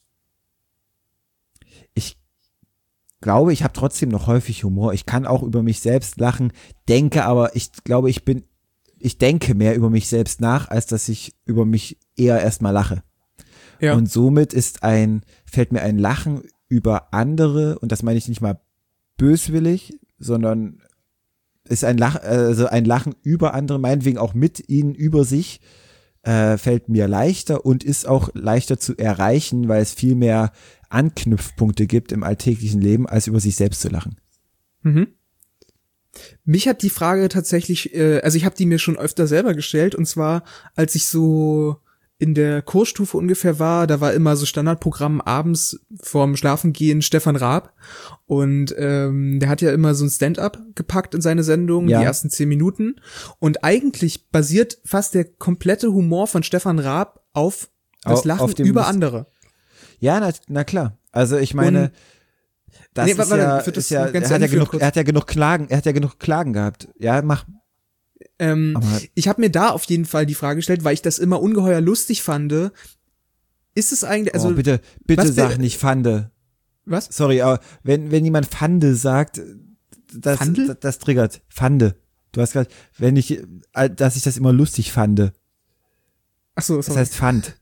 ich glaube, ich habe trotzdem noch häufig Humor. Ich kann auch über mich selbst lachen, denke aber, ich glaube, ich bin, ich denke mehr über mich selbst nach, als dass ich über mich eher erstmal lache. Ja. Und somit ist ein, fällt mir ein Lachen über andere, und das meine ich nicht mal böswillig, sondern ist ein Lachen, also ein Lachen über andere, meinetwegen auch mit ihnen über sich, äh, fällt mir leichter und ist auch leichter zu erreichen, weil es viel mehr Anknüpfpunkte gibt im alltäglichen Leben, als über sich selbst zu lachen. Mhm. Mich hat die Frage tatsächlich, äh, also ich habe die mir schon öfter selber gestellt, und zwar, als ich so in der Kursstufe ungefähr war, da war immer so Standardprogramm abends vorm Schlafengehen Stefan Raab, und ähm, der hat ja immer so ein Stand-up gepackt in seine Sendung, Ja. die ersten zehn Minuten, und eigentlich basiert fast der komplette Humor von Stefan Raab auf das Au- Lachen auf dem- über andere. Ja, na, na klar. Also ich meine, Das Nee, ist warte, ja, ich würd das ist ja, ganz er hat ja anführen genug, kurz. er hat ja genug Klagen, er hat ja genug Klagen gehabt. Ja, mach. Ähm, Aber- ich habe mir da auf jeden Fall die Frage gestellt, weil ich das immer ungeheuer lustig fand. Ist es eigentlich, also oh, bitte, bitte was sag wir- nicht Fande. was? Sorry, aber wenn, wenn jemand Fande sagt, das, Fandel? das, das triggert. Fande. Du hast gerade, wenn ich, äh, dass ich das immer lustig fande. Ach so, Das sorry. heißt Fand.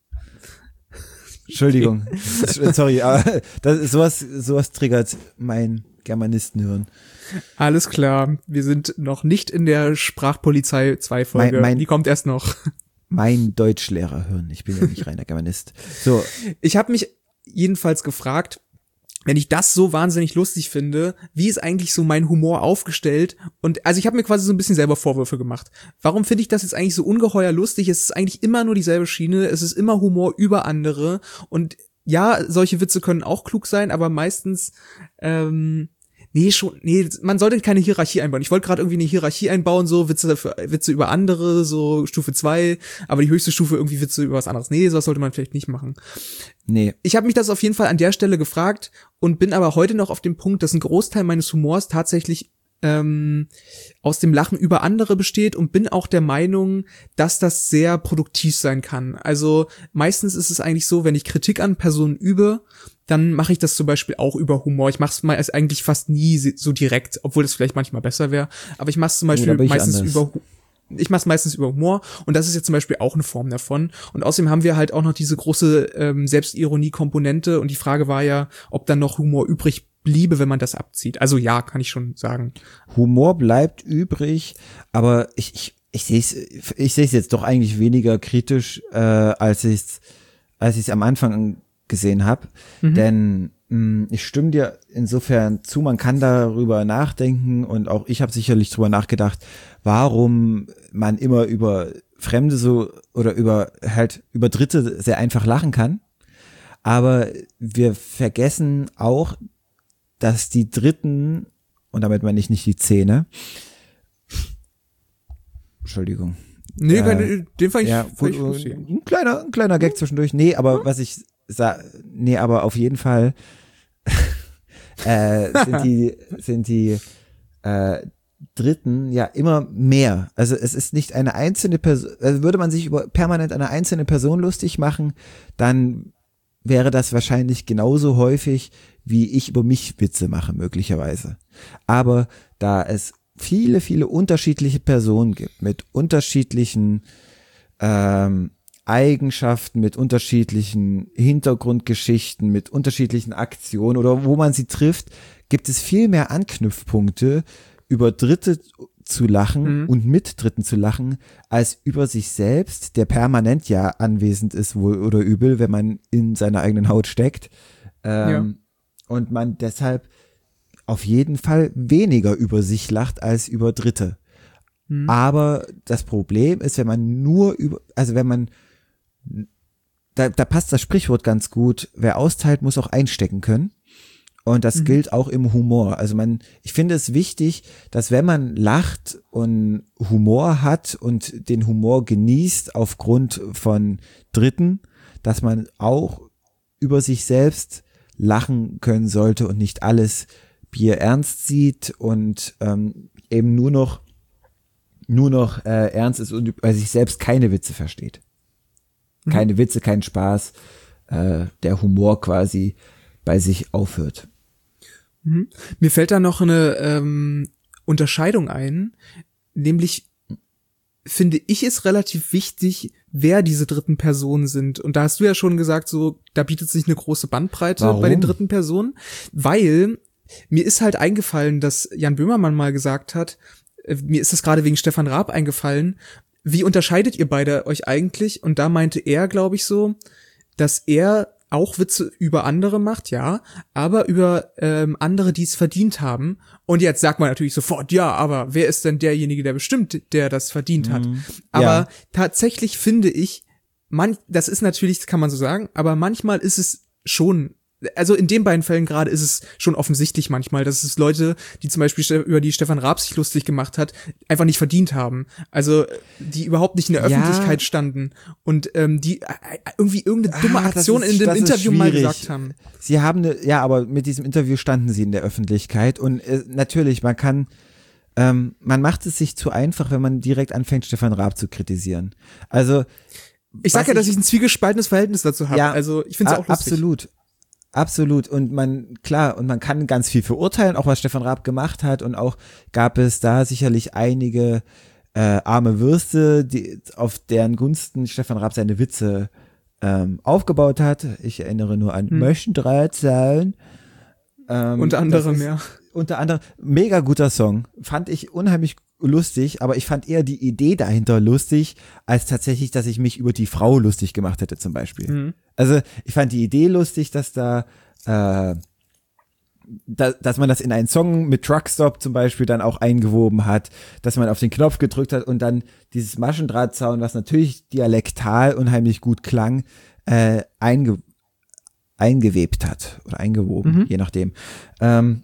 Entschuldigung. Sorry, aber das ist, sowas, sowas triggert mein Germanistenhirn. Alles klar. Wir sind noch nicht in der Sprachpolizei zwei Folge. Mein- mein- Die kommt erst noch. Mein Deutschlehrerhirn. Ich bin ja nicht reiner Germanist. So, Ich habe mich jedenfalls gefragt, wenn ich das so wahnsinnig lustig finde, wie ist eigentlich so mein Humor aufgestellt? Und also ich habe mir quasi so ein bisschen selber Vorwürfe gemacht. Warum finde ich das jetzt eigentlich so ungeheuer lustig? Es ist eigentlich immer nur dieselbe Schiene, es ist immer Humor über andere. Und ja, solche Witze können auch klug sein, aber meistens ähm, nee, schon, nee, man sollte keine Hierarchie einbauen. Ich wollte gerade irgendwie eine Hierarchie einbauen, so Witze für, Witze über andere, so Stufe zwei, aber die höchste Stufe irgendwie Witze über was anderes. Nee, sowas sollte man vielleicht nicht machen. nee. Ich habe mich das auf jeden Fall an der Stelle gefragt und bin aber heute noch auf dem Punkt, dass ein Großteil meines Humors tatsächlich ähm, aus dem Lachen über andere besteht und bin auch der Meinung, dass das sehr produktiv sein kann. Also meistens ist es eigentlich so, wenn ich Kritik an Personen übe, dann mache ich das zum Beispiel auch über Humor. Ich mache es mal eigentlich fast nie so direkt, obwohl das vielleicht manchmal besser wäre. Aber ich mache es zum Beispiel da bin ich meistens anders. über ich mache es meistens über Humor und das ist jetzt zum Beispiel auch eine Form davon. Und außerdem haben wir halt auch noch diese große ähm, Selbstironie-Komponente und die Frage war ja, ob dann noch Humor übrig bliebe, wenn man das abzieht. Also ja, kann ich schon sagen. Humor bleibt übrig, aber ich, ich, ich sehe es ich sehe es jetzt doch eigentlich weniger kritisch, äh, als ich es als ich es am Anfang gesehen habe. Mhm. Denn mh, ich stimme dir insofern zu, man kann darüber nachdenken und auch ich habe sicherlich drüber nachgedacht, warum man immer über Fremde so oder über halt über Dritte sehr einfach lachen kann. Aber wir vergessen auch, dass die Dritten, und damit meine ich nicht die Zähne, Entschuldigung. Nee, Äh, keine, den fand ich, Ja, fand gut, ich lustig. ein kleiner, ein kleiner Gag zwischendurch. Nee, aber was ich sa nee, aber auf jeden Fall äh, sind die, sind die äh, Dritten ja immer mehr. Also es ist nicht eine einzelne Person, also würde man sich über permanent eine einzelne Person lustig machen, dann wäre das wahrscheinlich genauso häufig, wie ich über mich Witze mache, möglicherweise. Aber da es viele, viele unterschiedliche Personen gibt, mit unterschiedlichen ähm, Eigenschaften, mit unterschiedlichen Hintergrundgeschichten, mit unterschiedlichen Aktionen oder wo man sie trifft, gibt es viel mehr Anknüpfpunkte, über Dritte zu lachen Mhm. und mit Dritten zu lachen, als über sich selbst, der permanent ja anwesend ist, wohl oder übel, wenn man in seiner eigenen Haut steckt. Ähm, Und man deshalb auf jeden Fall weniger über sich lacht als über Dritte. Mhm. Aber das Problem ist, wenn man nur über, also wenn man, da, da passt das Sprichwort ganz gut, wer austeilt, muss auch einstecken können. Und das Mhm. gilt auch im Humor. Also man, ich finde es wichtig, dass wenn man lacht und Humor hat und den Humor genießt aufgrund von Dritten, dass man auch über sich selbst lachen können sollte und nicht alles Bier ernst sieht und ähm, eben nur noch nur noch äh, ernst ist und bei sich selbst keine Witze versteht. Mhm. Keine Witze, kein Spaß, äh, der Humor quasi bei sich aufhört. Mhm. Mir fällt da noch eine ähm, Unterscheidung ein, nämlich finde ich es relativ wichtig, wer diese dritten Personen sind. Und da hast du ja schon gesagt, so, da bietet sich eine große Bandbreite Warum? bei den dritten Personen, weil mir ist halt eingefallen, dass Jan Böhmermann mal gesagt hat, äh, mir ist das gerade wegen Stefan Raab eingefallen, wie unterscheidet ihr beide euch eigentlich? Und da meinte er, glaube ich, so, dass er auch Witze über andere macht, ja, aber über ähm, andere, die es verdient haben. Und jetzt sagt man natürlich sofort, ja, aber wer ist denn derjenige, der bestimmt, der das verdient hat? Mhm. Aber Ja. tatsächlich finde ich, man, das ist natürlich, das kann man so sagen, aber manchmal ist es schon also in den beiden Fällen gerade ist es schon offensichtlich manchmal, dass es Leute, die zum Beispiel Ste- über die Stefan Raab sich lustig gemacht hat, einfach nicht verdient haben. Also die überhaupt nicht in der Ja. Öffentlichkeit standen und ähm, die äh, irgendwie irgendeine dumme Ah, das Aktion ist- in dem das ist Interview mal schwierig. gesagt haben. Sie haben eine, ja, aber mit diesem Interview standen sie in der Öffentlichkeit und äh, natürlich, man kann, ähm, man macht es sich zu einfach, wenn man direkt anfängt, Stefan Raab zu kritisieren. Also Ich sag was ja, dass ich ein zwiegespaltenes Verhältnis dazu habe. Ja, Also ich finde es a- auch lustig. Absolut. Absolut. Und man, klar, und man kann ganz viel verurteilen, auch was Stefan Raab gemacht hat. Und auch gab es da sicherlich einige äh, arme Würste, die, auf deren Gunsten Stefan Raab seine Witze ähm, aufgebaut hat. Ich erinnere nur an Hm. Möschendrahtzaun. Ähm, Unter anderem, das ist- ja. Unter anderem, mega guter Song. Fand ich unheimlich lustig, aber ich fand eher die Idee dahinter lustig, als tatsächlich, dass ich mich über die Frau lustig gemacht hätte, zum Beispiel. Mhm. Also, ich fand die Idee lustig, dass da, äh, da, dass man das in einen Song mit Truckstop zum Beispiel dann auch eingewoben hat, dass man auf den Knopf gedrückt hat und dann dieses Maschendrahtzaun, was natürlich dialektal unheimlich gut klang, äh, einge eingewebt hat oder eingewoben, Mhm. je nachdem. Ähm,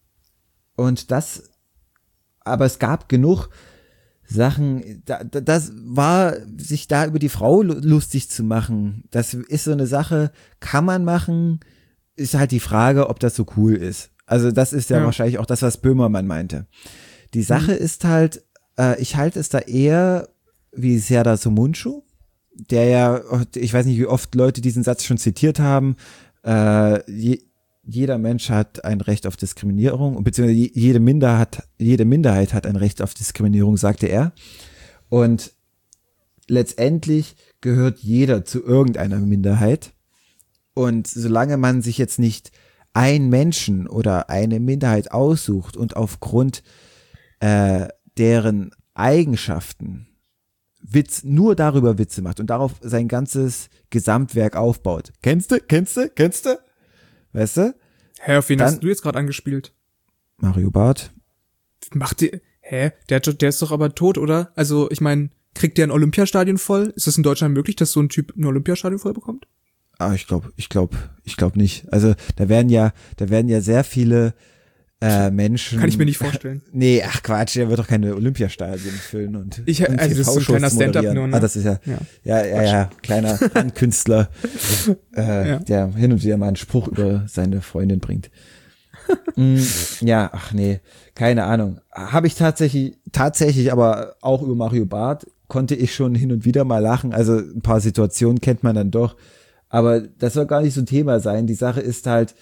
und das, aber es gab genug Sachen, da, da, das war, sich da über die Frau lu- lustig zu machen, das ist so eine Sache, kann man machen, ist halt die Frage, ob das so cool ist. Also das ist ja, Ja. wahrscheinlich auch das, was Böhmermann meinte. Die Sache ist halt, äh, ich halte es da eher wie Serdar Somuncu, der ja, ich weiß nicht, wie oft Leute diesen Satz schon zitiert haben, äh, je, jeder Mensch hat ein Recht auf Diskriminierung, beziehungsweise jede Minderheit hat, jede Minderheit hat ein Recht auf Diskriminierung, sagte er. Und letztendlich gehört jeder zu irgendeiner Minderheit. Und solange man sich jetzt nicht einen Menschen oder eine Minderheit aussucht und aufgrund äh, deren Eigenschaften Witz, nur darüber Witze macht und darauf sein ganzes Gesamtwerk aufbaut. Kennst du? Kennst du? Kennst du? Weißt du? Hä, auf wen Dann- hast du jetzt gerade angespielt? Mario Barth. Macht der, hä? Der, hat- der ist doch aber tot, oder? Also, ich meine, kriegt der ein Olympiastadion voll? Ist das in Deutschland möglich, dass so ein Typ ein Olympiastadion voll bekommt? Ah, ich glaube, ich glaube, ich glaube nicht. Also da werden ja, da werden ja sehr viele äh, Menschen. Kann ich mir nicht vorstellen. Nee, ach Quatsch, der wird doch keine Olympiastadien füllen und. Ich- und also das ist so ein T V-Shows kleiner Stand-up moderieren. nur, ne? Ah, das ist ja, Ja. ja, ja, ja, kleiner Künstler, äh, Ja. der hin und wieder mal einen Spruch über seine Freundin bringt. mm, ja, ach nee, keine Ahnung. Habe ich tatsächlich, tatsächlich, aber auch über Mario Barth konnte ich schon hin und wieder mal lachen. Also ein paar Situationen kennt man dann doch. Aber das soll gar nicht so ein Thema sein. Die Sache ist halt,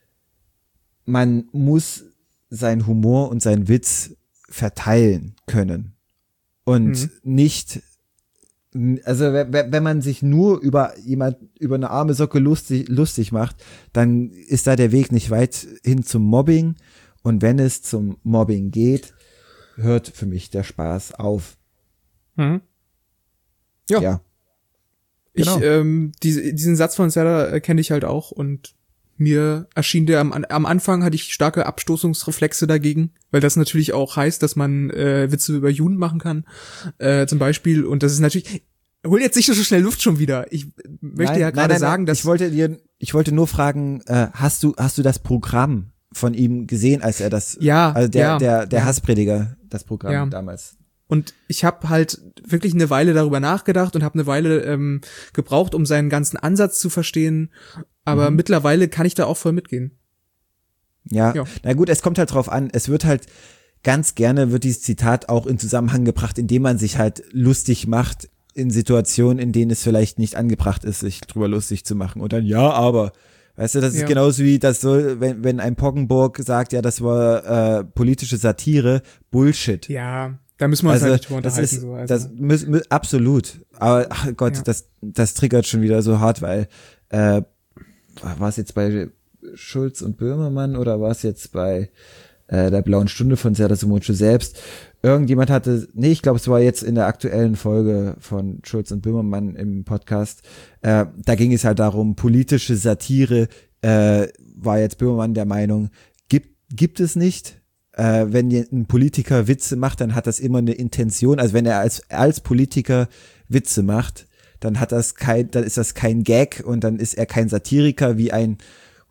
man muss seinen Humor und seinen Witz verteilen können. Und Mhm. nicht, also wenn wenn man sich nur über jemand, über eine arme Socke lustig, lustig macht, dann ist da der Weg nicht weit hin zum Mobbing. Und wenn es zum Mobbing geht, hört für mich der Spaß auf. Mhm. Ja. Ja. Genau. Ich, ähm, diese, diesen Satz von Sarah äh, kenne ich halt auch und mir erschien der am, am Anfang hatte ich starke Abstoßungsreflexe dagegen, weil das natürlich auch heißt, dass man äh, Witze über Juden machen kann, äh, zum Beispiel. Und das ist natürlich, hol jetzt nicht so schnell Luft schon wieder. Ich möchte Nein, ja nein, gerade nein, sagen, nein. dass ich wollte dir, ich wollte nur fragen, äh, hast du, hast du das Programm von ihm gesehen, als er das, Ja, also der, ja, der, der ja. Hassprediger, das Programm Ja. damals. Und ich habe halt wirklich eine Weile darüber nachgedacht und habe eine Weile ähm, gebraucht, um seinen ganzen Ansatz zu verstehen. Aber Mhm. mittlerweile kann ich da auch voll mitgehen. Ja. Ja. Na gut, es kommt halt drauf an. Es wird halt ganz gerne wird dieses Zitat auch in Zusammenhang gebracht, indem man sich halt lustig macht in Situationen, in denen es vielleicht nicht angebracht ist, sich drüber lustig zu machen. Und dann, ja, aber, weißt du, das ist Ja. genauso wie das soll, wenn, wenn ein Poggenburg sagt, ja, das war äh, politische Satire, Bullshit. Ja, da müssen wir uns Also, halt nicht drüber das unterhalten. ist, so, also. das muss, muss, absolut. Aber, ach Gott, Ja. das, das triggert schon wieder so hart, weil, äh, war es jetzt bei Schulz und Böhmermann oder war es jetzt bei äh, der Blauen Stunde von Serdar Somuncu selbst? Irgendjemand hatte, nee, ich glaube, es war jetzt in der aktuellen Folge von Schulz und Böhmermann im Podcast, äh, da ging es halt darum, politische Satire, äh, war jetzt Böhmermann der Meinung, gibt, gibt es nicht. Äh, wenn ein Politiker Witze macht, dann hat das immer eine Intention, also wenn er als, als Politiker Witze macht, dann hat das kein, dann ist das kein Gag und dann ist er kein Satiriker wie ein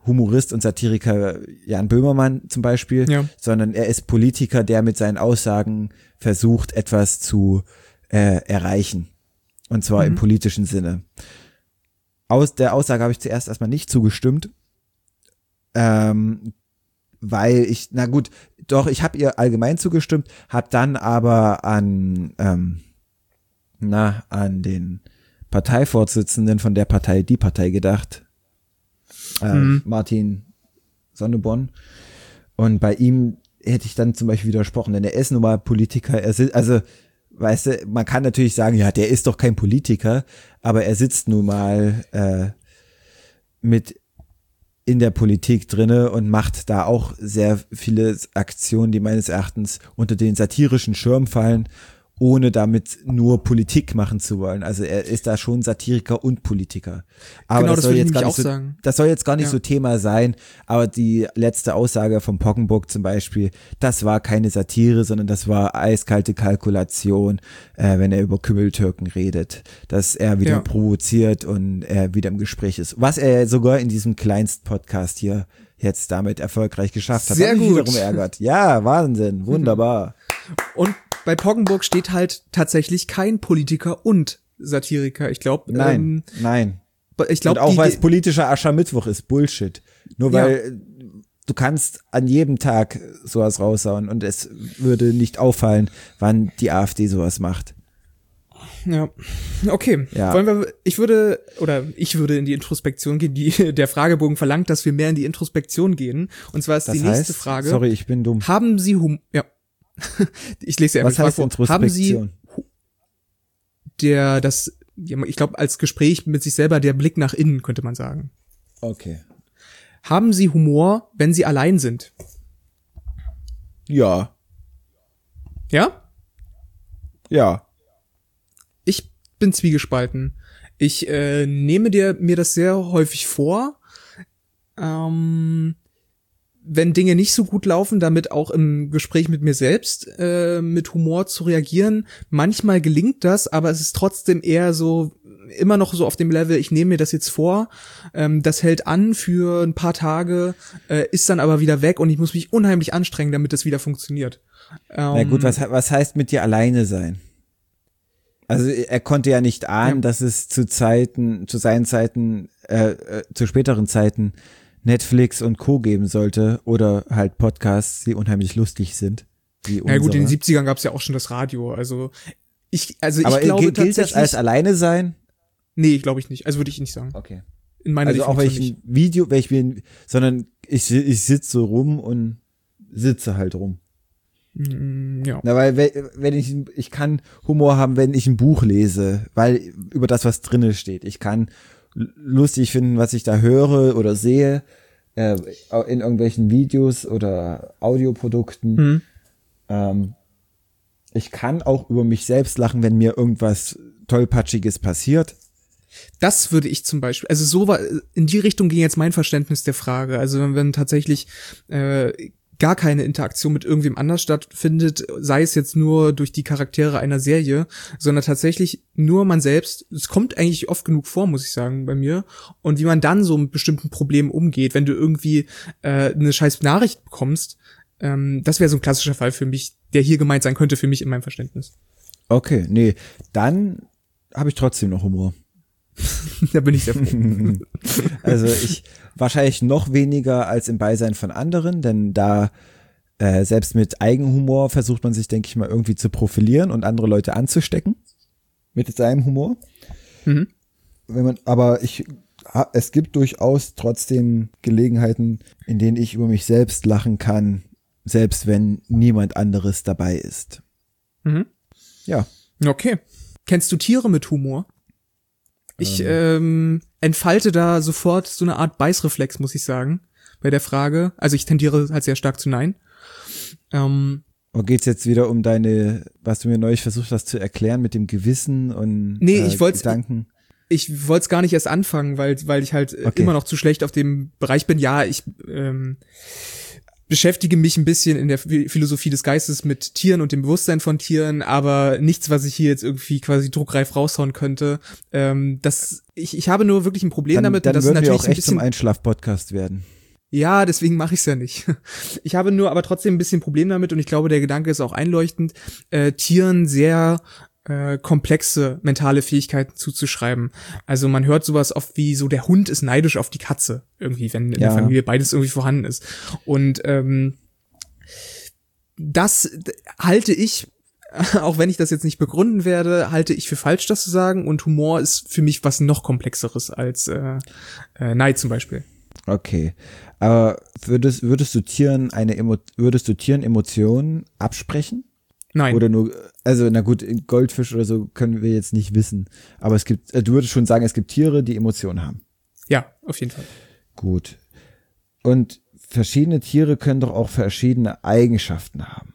Humorist und Satiriker Jan Böhmermann zum Beispiel, Ja. sondern er ist Politiker, der mit seinen Aussagen versucht, etwas zu äh, erreichen. Und zwar Mhm. im politischen Sinne. Aus der Aussage habe ich zuerst erstmal nicht zugestimmt, ähm, weil ich, na gut, doch, ich habe ihr allgemein zugestimmt, habe dann aber an, ähm, na, an den Parteivorsitzenden von der Partei, die Partei gedacht, äh, Mhm. Martin Sonneborn. Und bei ihm hätte ich dann zum Beispiel widersprochen, denn er ist nun mal Politiker, er sitzt, also, weißt du, man kann natürlich sagen, ja, der ist doch kein Politiker, aber er sitzt nun mal äh, mit in der Politik drinne und macht da auch sehr viele Aktionen, die meines Erachtens unter den satirischen Schirm fallen, ohne damit nur Politik machen zu wollen. Also er ist da schon Satiriker und Politiker. Aber Genau, das das soll würde ich jetzt gar nämlich nicht auch so, sagen. das soll jetzt gar nicht Ja. so Thema sein, aber die letzte Aussage von Poggenburg zum Beispiel, das war keine Satire, sondern das war eiskalte Kalkulation, äh, wenn er über Kümmeltürken redet, dass er wieder Ja. provoziert und er wieder im Gespräch ist. Was er sogar in diesem Kleinst-Podcast hier jetzt damit erfolgreich geschafft hat. Sehr Hat mich gut. wiederum ärgert. Ja, Wahnsinn, wunderbar. Und bei Poggenburg steht halt tatsächlich kein Politiker und Satiriker. Ich glaube, Nein, ähm, nein. ich glaube, Und auch die, weil es die, politischer Aschermittwoch ist, Bullshit. Nur Ja. weil äh, du kannst an jedem Tag sowas raushauen und es würde nicht auffallen, wann die AfD sowas macht. ja, okay. Ja. Wollen wir? Ich würde oder ich würde in die Introspektion gehen. Die der Fragebogen verlangt, dass wir mehr in die Introspektion gehen. Und zwar ist Das die heißt, nächste Frage: sorry, ich bin dumm. Haben Sie Hum? Ja, ich lese ja Was einfach heißt vor. Haben Sie Introspektion? der das? Ich glaube, als Gespräch mit sich selber der Blick nach innen könnte man sagen. Okay. Haben Sie Humor, wenn Sie allein sind? Ja, Ja? ja. Ich bin zwiegespalten. Ich äh, nehme dir mir das sehr häufig vor, ähm, wenn Dinge nicht so gut laufen, damit auch im Gespräch mit mir selbst äh, mit Humor zu reagieren. Manchmal gelingt das, aber es ist trotzdem eher so, immer noch so auf dem Level, ich nehme mir das jetzt vor, ähm, das hält an für ein paar Tage, äh, ist dann aber wieder weg und ich muss mich unheimlich anstrengen, damit das wieder funktioniert. Ähm, Na gut, was, was heißt mit dir alleine sein? Also er konnte ja nicht ahnen, Ja. dass es zu Zeiten, zu seinen Zeiten, äh, äh, zu späteren Zeiten Netflix und Co. geben sollte oder halt Podcasts, die unheimlich lustig sind. Wie Ja gut, in den unsere. siebzigern gab es ja auch schon das Radio, also ich, also Aber ich glaube gilt das tatsächlich, als alleine sein? nee, glaube ich nicht, also würde ich nicht sagen, Okay. in meiner Also auch wenn ich Definition ein Video, wenn ich mir, sondern ich, ich sitze so rum und sitze halt rum. nicht. Mm, ja. Na, weil we- wenn ich, ich kann Humor haben, wenn ich ein Buch lese, weil über das, was drinne steht. Ich kann l- lustig finden, was ich da höre oder sehe, äh, in irgendwelchen Videos oder Audioprodukten. Hm. Ähm, ich kann auch über mich selbst lachen, wenn mir irgendwas Tollpatschiges passiert. Das würde ich zum Beispiel, also so war, in die Richtung ging jetzt mein Verständnis der Frage. Also wenn, wenn tatsächlich äh, gar keine Interaktion mit irgendwem anders stattfindet, sei es jetzt nur durch die Charaktere einer Serie, sondern tatsächlich nur man selbst. Es kommt eigentlich oft genug vor, muss ich sagen, bei mir. Und wie man dann so mit bestimmten Problemen umgeht, wenn du irgendwie äh, eine scheiß Nachricht bekommst, ähm, das wäre so ein klassischer Fall für mich, der hier gemeint sein könnte für mich in meinem Verständnis. Okay, nee, dann habe ich trotzdem noch Humor. Da bin ich sehr froh. Also ich wahrscheinlich noch weniger als im Beisein von anderen, denn da äh, selbst mit Eigenhumor versucht man sich, denke ich mal, irgendwie zu profilieren und andere Leute anzustecken mit seinem Humor. Mhm. Wenn man, aber ich, ha- es gibt durchaus trotzdem Gelegenheiten, in denen ich über mich selbst lachen kann, selbst wenn niemand anderes dabei ist. Mhm. Ja. Okay. Kennst du Tiere mit Humor? Ich ähm, entfalte da sofort so eine Art Beißreflex, muss ich sagen, bei der Frage. Also ich tendiere halt sehr stark zu Nein. Ähm, Und geht's jetzt wieder um deine, was du mir neulich versucht hast zu erklären mit dem Gewissen und Nee, äh, ich wollt's- Gedanken? ich wollte es gar nicht erst anfangen, weil weil ich halt äh, Okay. immer noch zu schlecht auf dem Bereich bin. Ja, ich ähm, beschäftige mich ein bisschen in der Philosophie des Geistes mit Tieren und dem Bewusstsein von Tieren, aber nichts, was ich hier jetzt irgendwie quasi druckreif raushauen könnte. Ähm, das, ich, ich habe nur wirklich ein Problem dann, damit. Dann das würden ist natürlich wir auch ein echt bisschen, zum Einschlaf-Podcast werden. Ja, deswegen mache ich es ja nicht. Ich habe nur aber trotzdem ein bisschen Problem damit und ich glaube, der Gedanke ist auch einleuchtend, äh, Tieren sehr äh, komplexe mentale Fähigkeiten zuzuschreiben. Also man hört sowas oft wie so, der Hund ist neidisch auf die Katze, irgendwie, wenn in Ja. der Familie beides irgendwie vorhanden ist. Und ähm, das halte ich, auch wenn ich das jetzt nicht begründen werde, halte ich für falsch, das zu sagen. Und Humor ist für mich was noch komplexeres als äh, äh, Neid zum Beispiel. Okay, aber würdest, würdest du Tieren eine Emo würdest du Tieren Emotionen absprechen? Nein. Oder nur, also na gut, Goldfisch oder so können wir jetzt nicht wissen, aber es gibt, äh, du würdest schon sagen, es gibt Tiere, die Emotionen haben. Ja, auf jeden Fall. Gut. Und verschiedene Tiere können doch auch verschiedene Eigenschaften haben.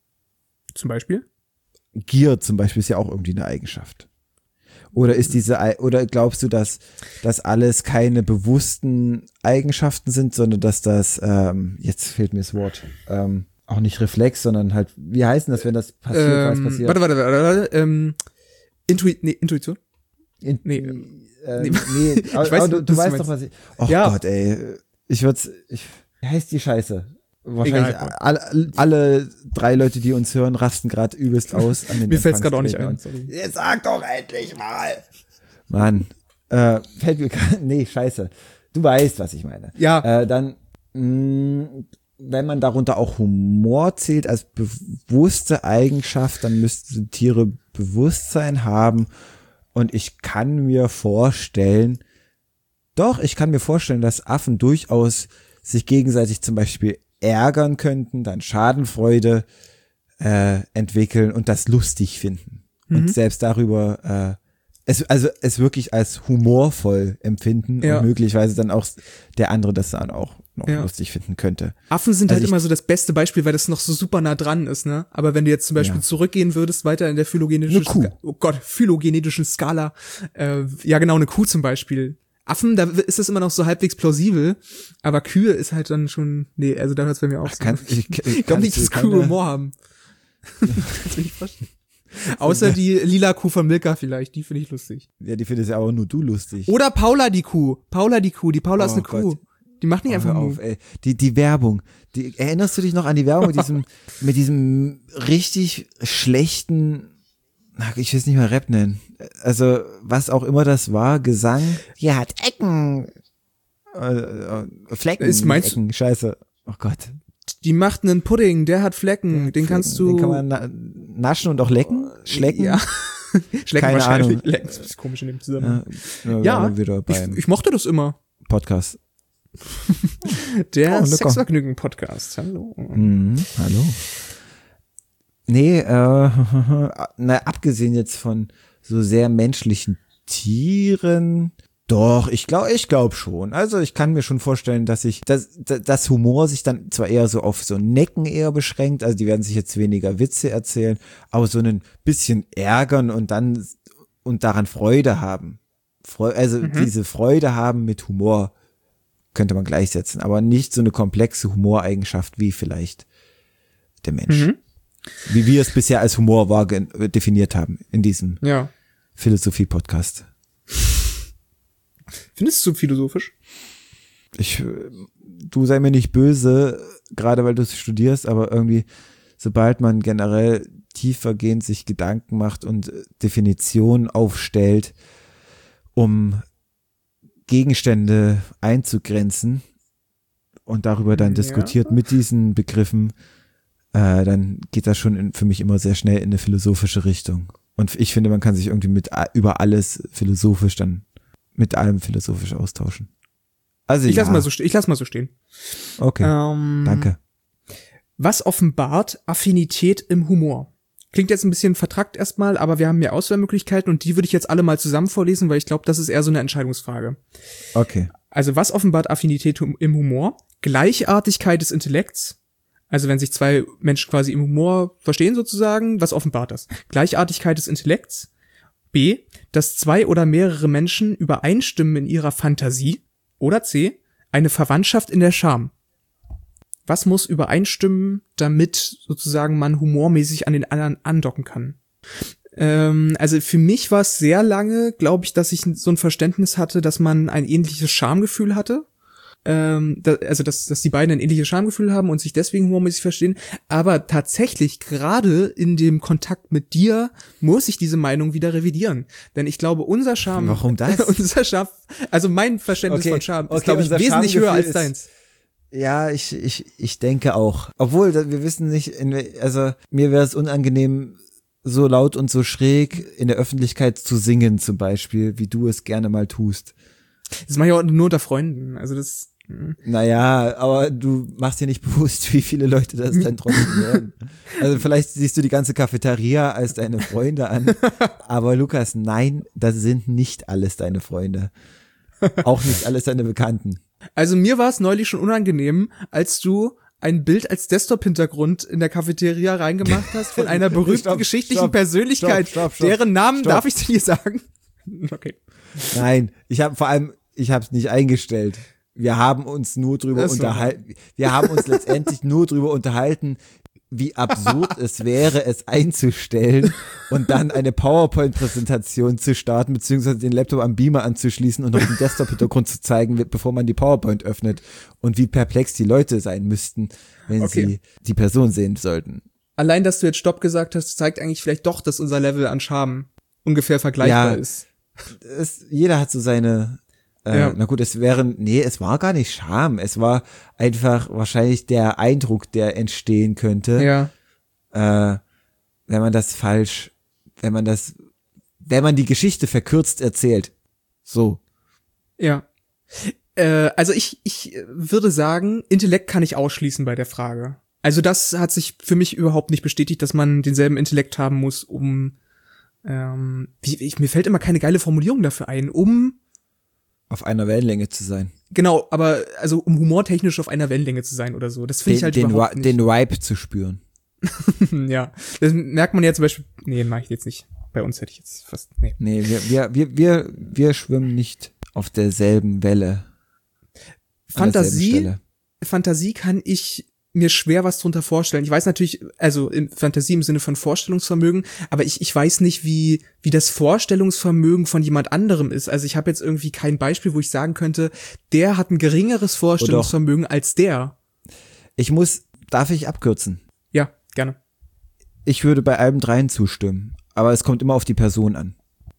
Zum Beispiel? Gier zum Beispiel ist ja auch irgendwie eine Eigenschaft. Oder ist diese, oder glaubst du, dass das alles keine bewussten Eigenschaften sind, sondern dass das, ähm, jetzt fehlt mir das Wort, ähm, auch nicht Reflex, sondern halt, wie heißt denn das, wenn das passiert, ähm, was passiert? Warte, warte, warte, warte, ähm, Intui nee, Intuition? In, Nee. äh, Nee. nee, Ich aber, weiß, aber du, was du du weißt meinst. doch, was ich, oh Ja. Gott, ey, ich würd's, ich, wie heißt die Scheiße? Wahrscheinlich Egal. alle, alle drei Leute, die uns hören, rasten gerade übelst aus. An den Mir fällt's gerade auch nicht ein. Empfangsgeräten. Jetzt sag doch endlich mal. Mann, äh, fällt mir grad, nee, scheiße. Du weißt, was ich meine. Ja. Äh, dann, mh, wenn man darunter auch Humor zählt als bewusste Eigenschaft, dann müssten Tiere Bewusstsein haben. Und ich kann mir vorstellen, doch, ich kann mir vorstellen, dass Affen durchaus sich gegenseitig zum Beispiel ärgern könnten, dann Schadenfreude äh, entwickeln und das lustig finden. Mhm. Und selbst darüber äh, es, also es wirklich als humorvoll empfinden Ja. und möglicherweise dann auch der andere das dann auch noch Ja. lustig finden könnte. Affen sind Also halt ich- immer so das beste Beispiel, weil das noch so super nah dran ist, ne? Aber wenn du jetzt zum Beispiel Ja. zurückgehen würdest, weiter in der phylogenetischen, Eine Kuh. Ska- oh Gott, phylogenetischen Skala, äh, ja genau, eine Kuh zum Beispiel. Affen, da ist das immer noch so halbwegs plausibel, aber Kühe ist halt dann schon, nee, also da hört's bei mir auf. Kann, ich Ich glaube nicht, dass Kühe Humor haben. Kannst du nicht vorstellen. Außer die lila Kuh von Milka vielleicht, die finde ich lustig. Ja, die findest ja aber nur du lustig. Oder Paula die Kuh. Paula die Kuh, die Paula ist Oh eine Gott. Kuh. Die macht nicht Oh, einfach hör nur. auf, ey. Die, die Werbung. Die, erinnerst du dich noch an die Werbung mit diesem, mit diesem richtig schlechten, ach, ich will es nicht mal Rap nennen. Also, was auch immer das war, Gesang. Die hat Ecken. Äh, äh, Flecken. Ist- meinst Ecken, scheiße. Oh Gott. Die macht einen Pudding, der hat Flecken, den kannst du. Den kann man na naschen und auch lecken? Schlecken? Ja. Schlecken Keine wahrscheinlich. Ahnung. Lecken, das ist komisch in dem Zusammenhang. Ja, Ja, waren wir wieder Ich, beim ich mochte das immer. Podcast. Der Oh, lecker. Sexvergnügen-Podcast. Hallo. Mhm, hallo. Nee, äh, na, abgesehen jetzt von so sehr menschlichen Tieren, doch, ich glaube, ich glaube schon. Also ich kann mir schon vorstellen, dass ich, dass, dass Humor sich dann zwar eher so auf so Necken eher beschränkt, also die werden sich jetzt weniger Witze erzählen, aber so ein bisschen ärgern und dann und daran Freude haben. Freu also Mhm. diese Freude haben mit Humor könnte man gleichsetzen, aber nicht so eine komplexe Humoreigenschaft wie vielleicht der Mensch. Mhm. Wie wir es bisher als Humor wahr definiert haben in diesem Ja. Philosophie-Podcast. Findest du philosophisch? Ich, äh, du sei mir nicht böse, gerade weil du es studierst, aber irgendwie, sobald man generell tiefergehend sich Gedanken macht und äh, Definitionen aufstellt, um Gegenstände einzugrenzen und darüber dann Ja. diskutiert mit diesen Begriffen, äh, dann geht das schon in, für mich immer sehr schnell in eine philosophische Richtung. Und ich finde, man kann sich irgendwie mit a- über alles philosophisch dann mit allem philosophisch austauschen. Also Ich ja, lass mal so, ste- ich lass mal so stehen. okay, Ähm, danke. Was offenbart Affinität im Humor? Klingt jetzt ein bisschen vertrackt erstmal, aber wir haben mehr Auswahlmöglichkeiten und die würde ich jetzt alle mal zusammen vorlesen, weil ich glaube, das ist eher so eine Entscheidungsfrage. Okay. Also was offenbart Affinität hum- im Humor? Gleichartigkeit des Intellekts. Also wenn sich zwei Menschen quasi im Humor verstehen sozusagen, was offenbart das? Gleichartigkeit des Intellekts. B, dass zwei oder mehrere Menschen übereinstimmen in ihrer Fantasie. Oder C, eine Verwandtschaft in der Scham. Was muss übereinstimmen, damit sozusagen man humormäßig an den anderen andocken kann? Ähm, also für mich war es sehr lange, glaube ich, dass ich so ein Verständnis hatte, dass man ein ähnliches Schamgefühl hatte. Ähm, da, also dass, dass die beiden ein ähnliches Schamgefühl haben und sich deswegen humormäßig verstehen. Aber tatsächlich, gerade in dem Kontakt mit dir, muss ich diese Meinung wieder revidieren. Denn ich glaube, unser Scham... Warum das? unser Scham, also mein Verständnis okay, von Scham okay, ist, glaube ich, unser wesentlich höher als ist, deins. Ja, ich, ich, ich denke auch. Obwohl, wir wissen nicht, in, also mir wäre es unangenehm, so laut und so schräg in der Öffentlichkeit zu singen zum Beispiel, wie du es gerne mal tust. Das mache ich auch nur unter Freunden. Also das... Naja, aber du machst dir nicht bewusst, wie viele Leute das dann trotzdem hören. Also vielleicht siehst du die ganze Cafeteria als deine Freunde an, aber Lukas, nein, das sind nicht alles deine Freunde. Auch nicht alles deine Bekannten. Also mir war es neulich schon unangenehm, als du ein Bild als Desktop-Hintergrund in der Cafeteria reingemacht hast von einer berühmten Stopp, geschichtlichen stopp, Persönlichkeit, stopp, stopp, stopp, deren Namen stopp. darf ich dir sagen? Okay. Nein, ich habe vor allem, ich habe es nicht eingestellt. Wir haben uns nur drüber Das war- unterhalten. Wir haben uns letztendlich nur drüber unterhalten, wie absurd es wäre, es einzustellen und dann eine PowerPoint-Präsentation zu starten, beziehungsweise den Laptop am Beamer anzuschließen und noch den Desktop-Hintergrund zu zeigen, bevor man die PowerPoint öffnet und wie perplex die Leute sein müssten, wenn Okay. sie die Person sehen sollten. Allein, dass du jetzt Stopp gesagt hast, zeigt eigentlich vielleicht doch, dass unser Level an Scham ungefähr vergleichbar Ja. ist. Es, jeder hat so seine, äh, Ja. na gut, es wären, nee, es war gar nicht Scham, es war einfach wahrscheinlich der Eindruck, der entstehen könnte, Ja. äh, wenn man das falsch, wenn man das, wenn man die Geschichte verkürzt erzählt. So. Ja. Äh, also ich, ich würde sagen, Intellekt kann ich ausschließen bei der Frage. Also das hat sich für mich überhaupt nicht bestätigt, dass man denselben Intellekt haben muss, um ähm, wie, ich, mir fällt immer keine geile Formulierung dafür ein, um Auf einer Wellenlänge zu sein. genau, aber also um humortechnisch auf einer Wellenlänge zu sein oder so. Das finde ich Den, halt den, überhaupt Ri- nicht. den Ripe zu spüren. Ja, das merkt man ja zum Beispiel. Nee, mache ich jetzt nicht. Bei uns hätte ich jetzt fast. Nee. Nee, wir, wir, wir, wir, wir schwimmen nicht auf derselben Welle. An derselben Fantasie, Stelle. Fantasie kann ich mir schwer was drunter vorstellen. Ich weiß natürlich, also in Fantasie im Sinne von Vorstellungsvermögen, aber ich ich weiß nicht, wie wie das Vorstellungsvermögen von jemand anderem ist. Also ich habe jetzt irgendwie kein Beispiel, wo ich sagen könnte, der hat ein geringeres Vorstellungsvermögen als der. Ich muss, darf ich abkürzen? Ja, gerne. Ich würde bei allem dreien zustimmen, aber es kommt immer auf die Person an.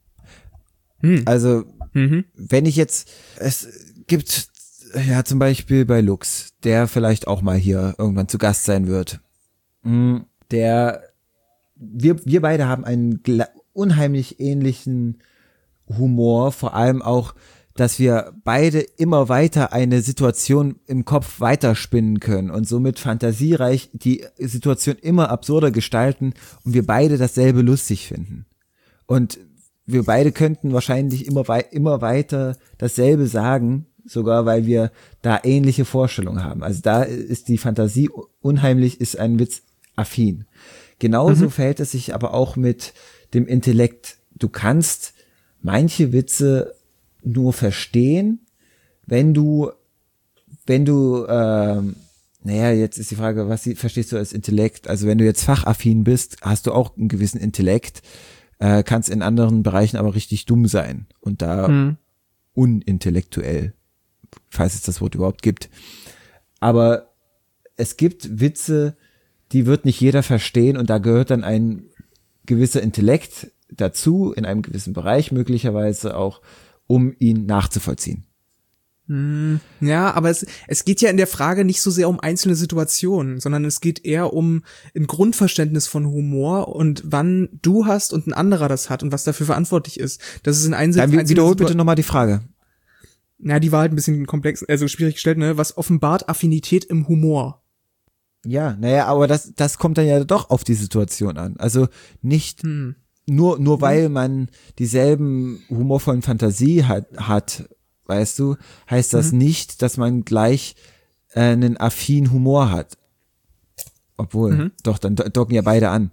Hm. Also, Mhm. wenn ich jetzt, es gibt, ja, zum Beispiel bei Lux, der vielleicht auch mal hier irgendwann zu Gast sein wird. Mm, Der, wir, wir beide haben einen gla- unheimlich ähnlichen Humor, vor allem auch, dass wir beide immer weiter eine Situation im Kopf weiterspinnen können und somit fantasiereich die Situation immer absurder gestalten und wir beide dasselbe lustig finden. Und wir beide könnten wahrscheinlich immer, wei- immer weiter dasselbe sagen, sogar weil wir da ähnliche Vorstellungen haben. Also da ist die Fantasie unheimlich, ist ein Witz affin. Genauso Mhm. verhält es sich aber auch mit dem Intellekt. Du kannst manche Witze nur verstehen, wenn du, wenn du, ähm, naja, jetzt ist die Frage, was sie- verstehst du als Intellekt? Also wenn du jetzt fachaffin bist, hast du auch einen gewissen Intellekt, äh, kannst in anderen Bereichen aber richtig dumm sein und da Hm. unintellektuell, falls es das Wort überhaupt gibt. Aber es gibt Witze, die wird nicht jeder verstehen und da gehört dann ein gewisser Intellekt dazu, in einem gewissen Bereich möglicherweise auch, um ihn nachzuvollziehen. Hm, ja, aber es, es geht ja in der Frage nicht so sehr um einzelne Situationen, sondern es geht eher um ein Grundverständnis von Humor und wann du hast und ein anderer das hat und was dafür verantwortlich ist. Das ist in einzel- Dann wi- einzelnen wiederhol Situa- bitte nochmal die Frage. Ja, die war halt ein bisschen komplex, also schwierig gestellt, ne? Was offenbart Affinität im Humor? Ja, naja, aber das, das kommt dann ja doch auf die Situation an. Also nicht Hm. nur, nur weil man dieselben humorvollen Fantasie hat, hat, weißt du, heißt das Mhm. nicht, dass man gleich äh, einen affinen Humor hat. Obwohl, Mhm. doch, dann do- docken ja beide an.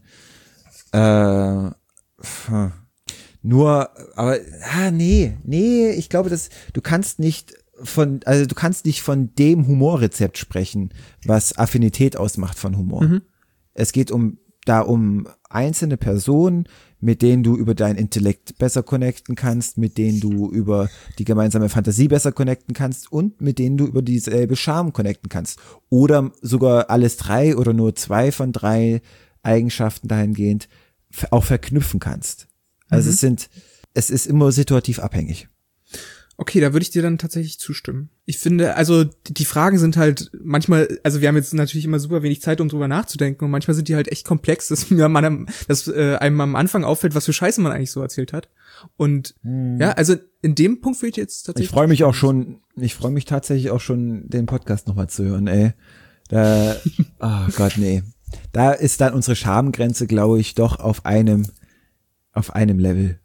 Äh, hm. Nur, aber, ah, nee, nee, ich glaube, dass du kannst nicht von, also du kannst nicht von dem Humorrezept sprechen, was Affinität ausmacht von Humor. Mhm. Es geht um da um einzelne Personen, mit denen du über dein Intellekt besser connecten kannst, mit denen du über die gemeinsame Fantasie besser connecten kannst und mit denen du über dieselbe Charme connecten kannst. Oder sogar alles drei oder nur zwei von drei Eigenschaften dahingehend auch verknüpfen kannst. Also mhm. es sind, es ist immer situativ abhängig. Okay, da würde ich dir dann tatsächlich zustimmen. Ich finde, also die Fragen sind halt manchmal, also wir haben jetzt natürlich immer super wenig Zeit, um drüber nachzudenken und manchmal sind die halt echt komplex, dass mir man, dass äh, einem am Anfang auffällt, was für Scheiße man eigentlich so erzählt hat. Und hm. ja, also in dem Punkt würde ich jetzt tatsächlich. Ich freue mich auch schon, ich freue mich tatsächlich auch schon, den Podcast nochmal zu hören, ey. Da, oh Gott, nee. Da ist dann unsere Schamgrenze, glaube ich, doch auf einem, auf einem Level.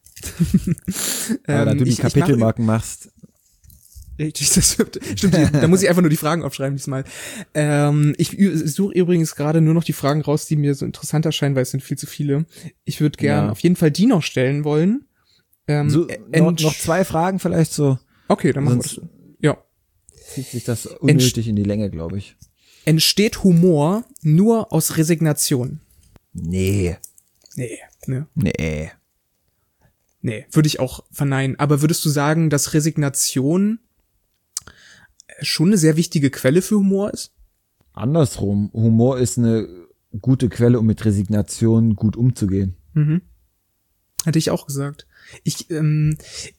Aber da du die ich, Kapitelmarken ich mache, machst. Richtig, das stimmt. stimmt da muss ich einfach nur die Fragen aufschreiben diesmal. Ähm, ich suche übrigens gerade nur noch die Fragen raus, die mir so interessant erscheinen, weil es sind viel zu viele. Ich würde gern ja. auf jeden Fall die noch stellen wollen. Ähm, so, noch, noch zwei Fragen vielleicht so. Okay, dann machen wir das. Ja. Zieht sich das unnötig Entst- in die Länge, glaube ich. Entsteht Humor nur aus Resignation? Nee. Nee. Ne? Nee. Nee, würde ich auch verneinen. Aber würdest du sagen, dass Resignation schon eine sehr wichtige Quelle für Humor ist? Andersrum. Humor ist eine gute Quelle, um mit Resignation gut umzugehen. Mhm. Hatte ich auch gesagt. Ich, ähm,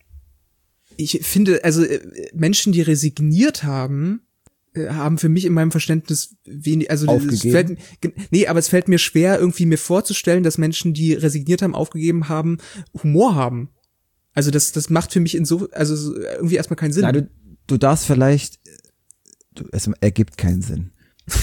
ich finde, also Menschen, die resigniert haben, haben für mich in meinem Verständnis wenig, also es fällt, nee, aber es fällt mir schwer, irgendwie mir vorzustellen, dass Menschen, die resigniert haben, aufgegeben haben, Humor haben. Also das, das macht für mich in so, also irgendwie erstmal keinen Sinn. Na, du, du darfst vielleicht, du, es ergibt keinen Sinn.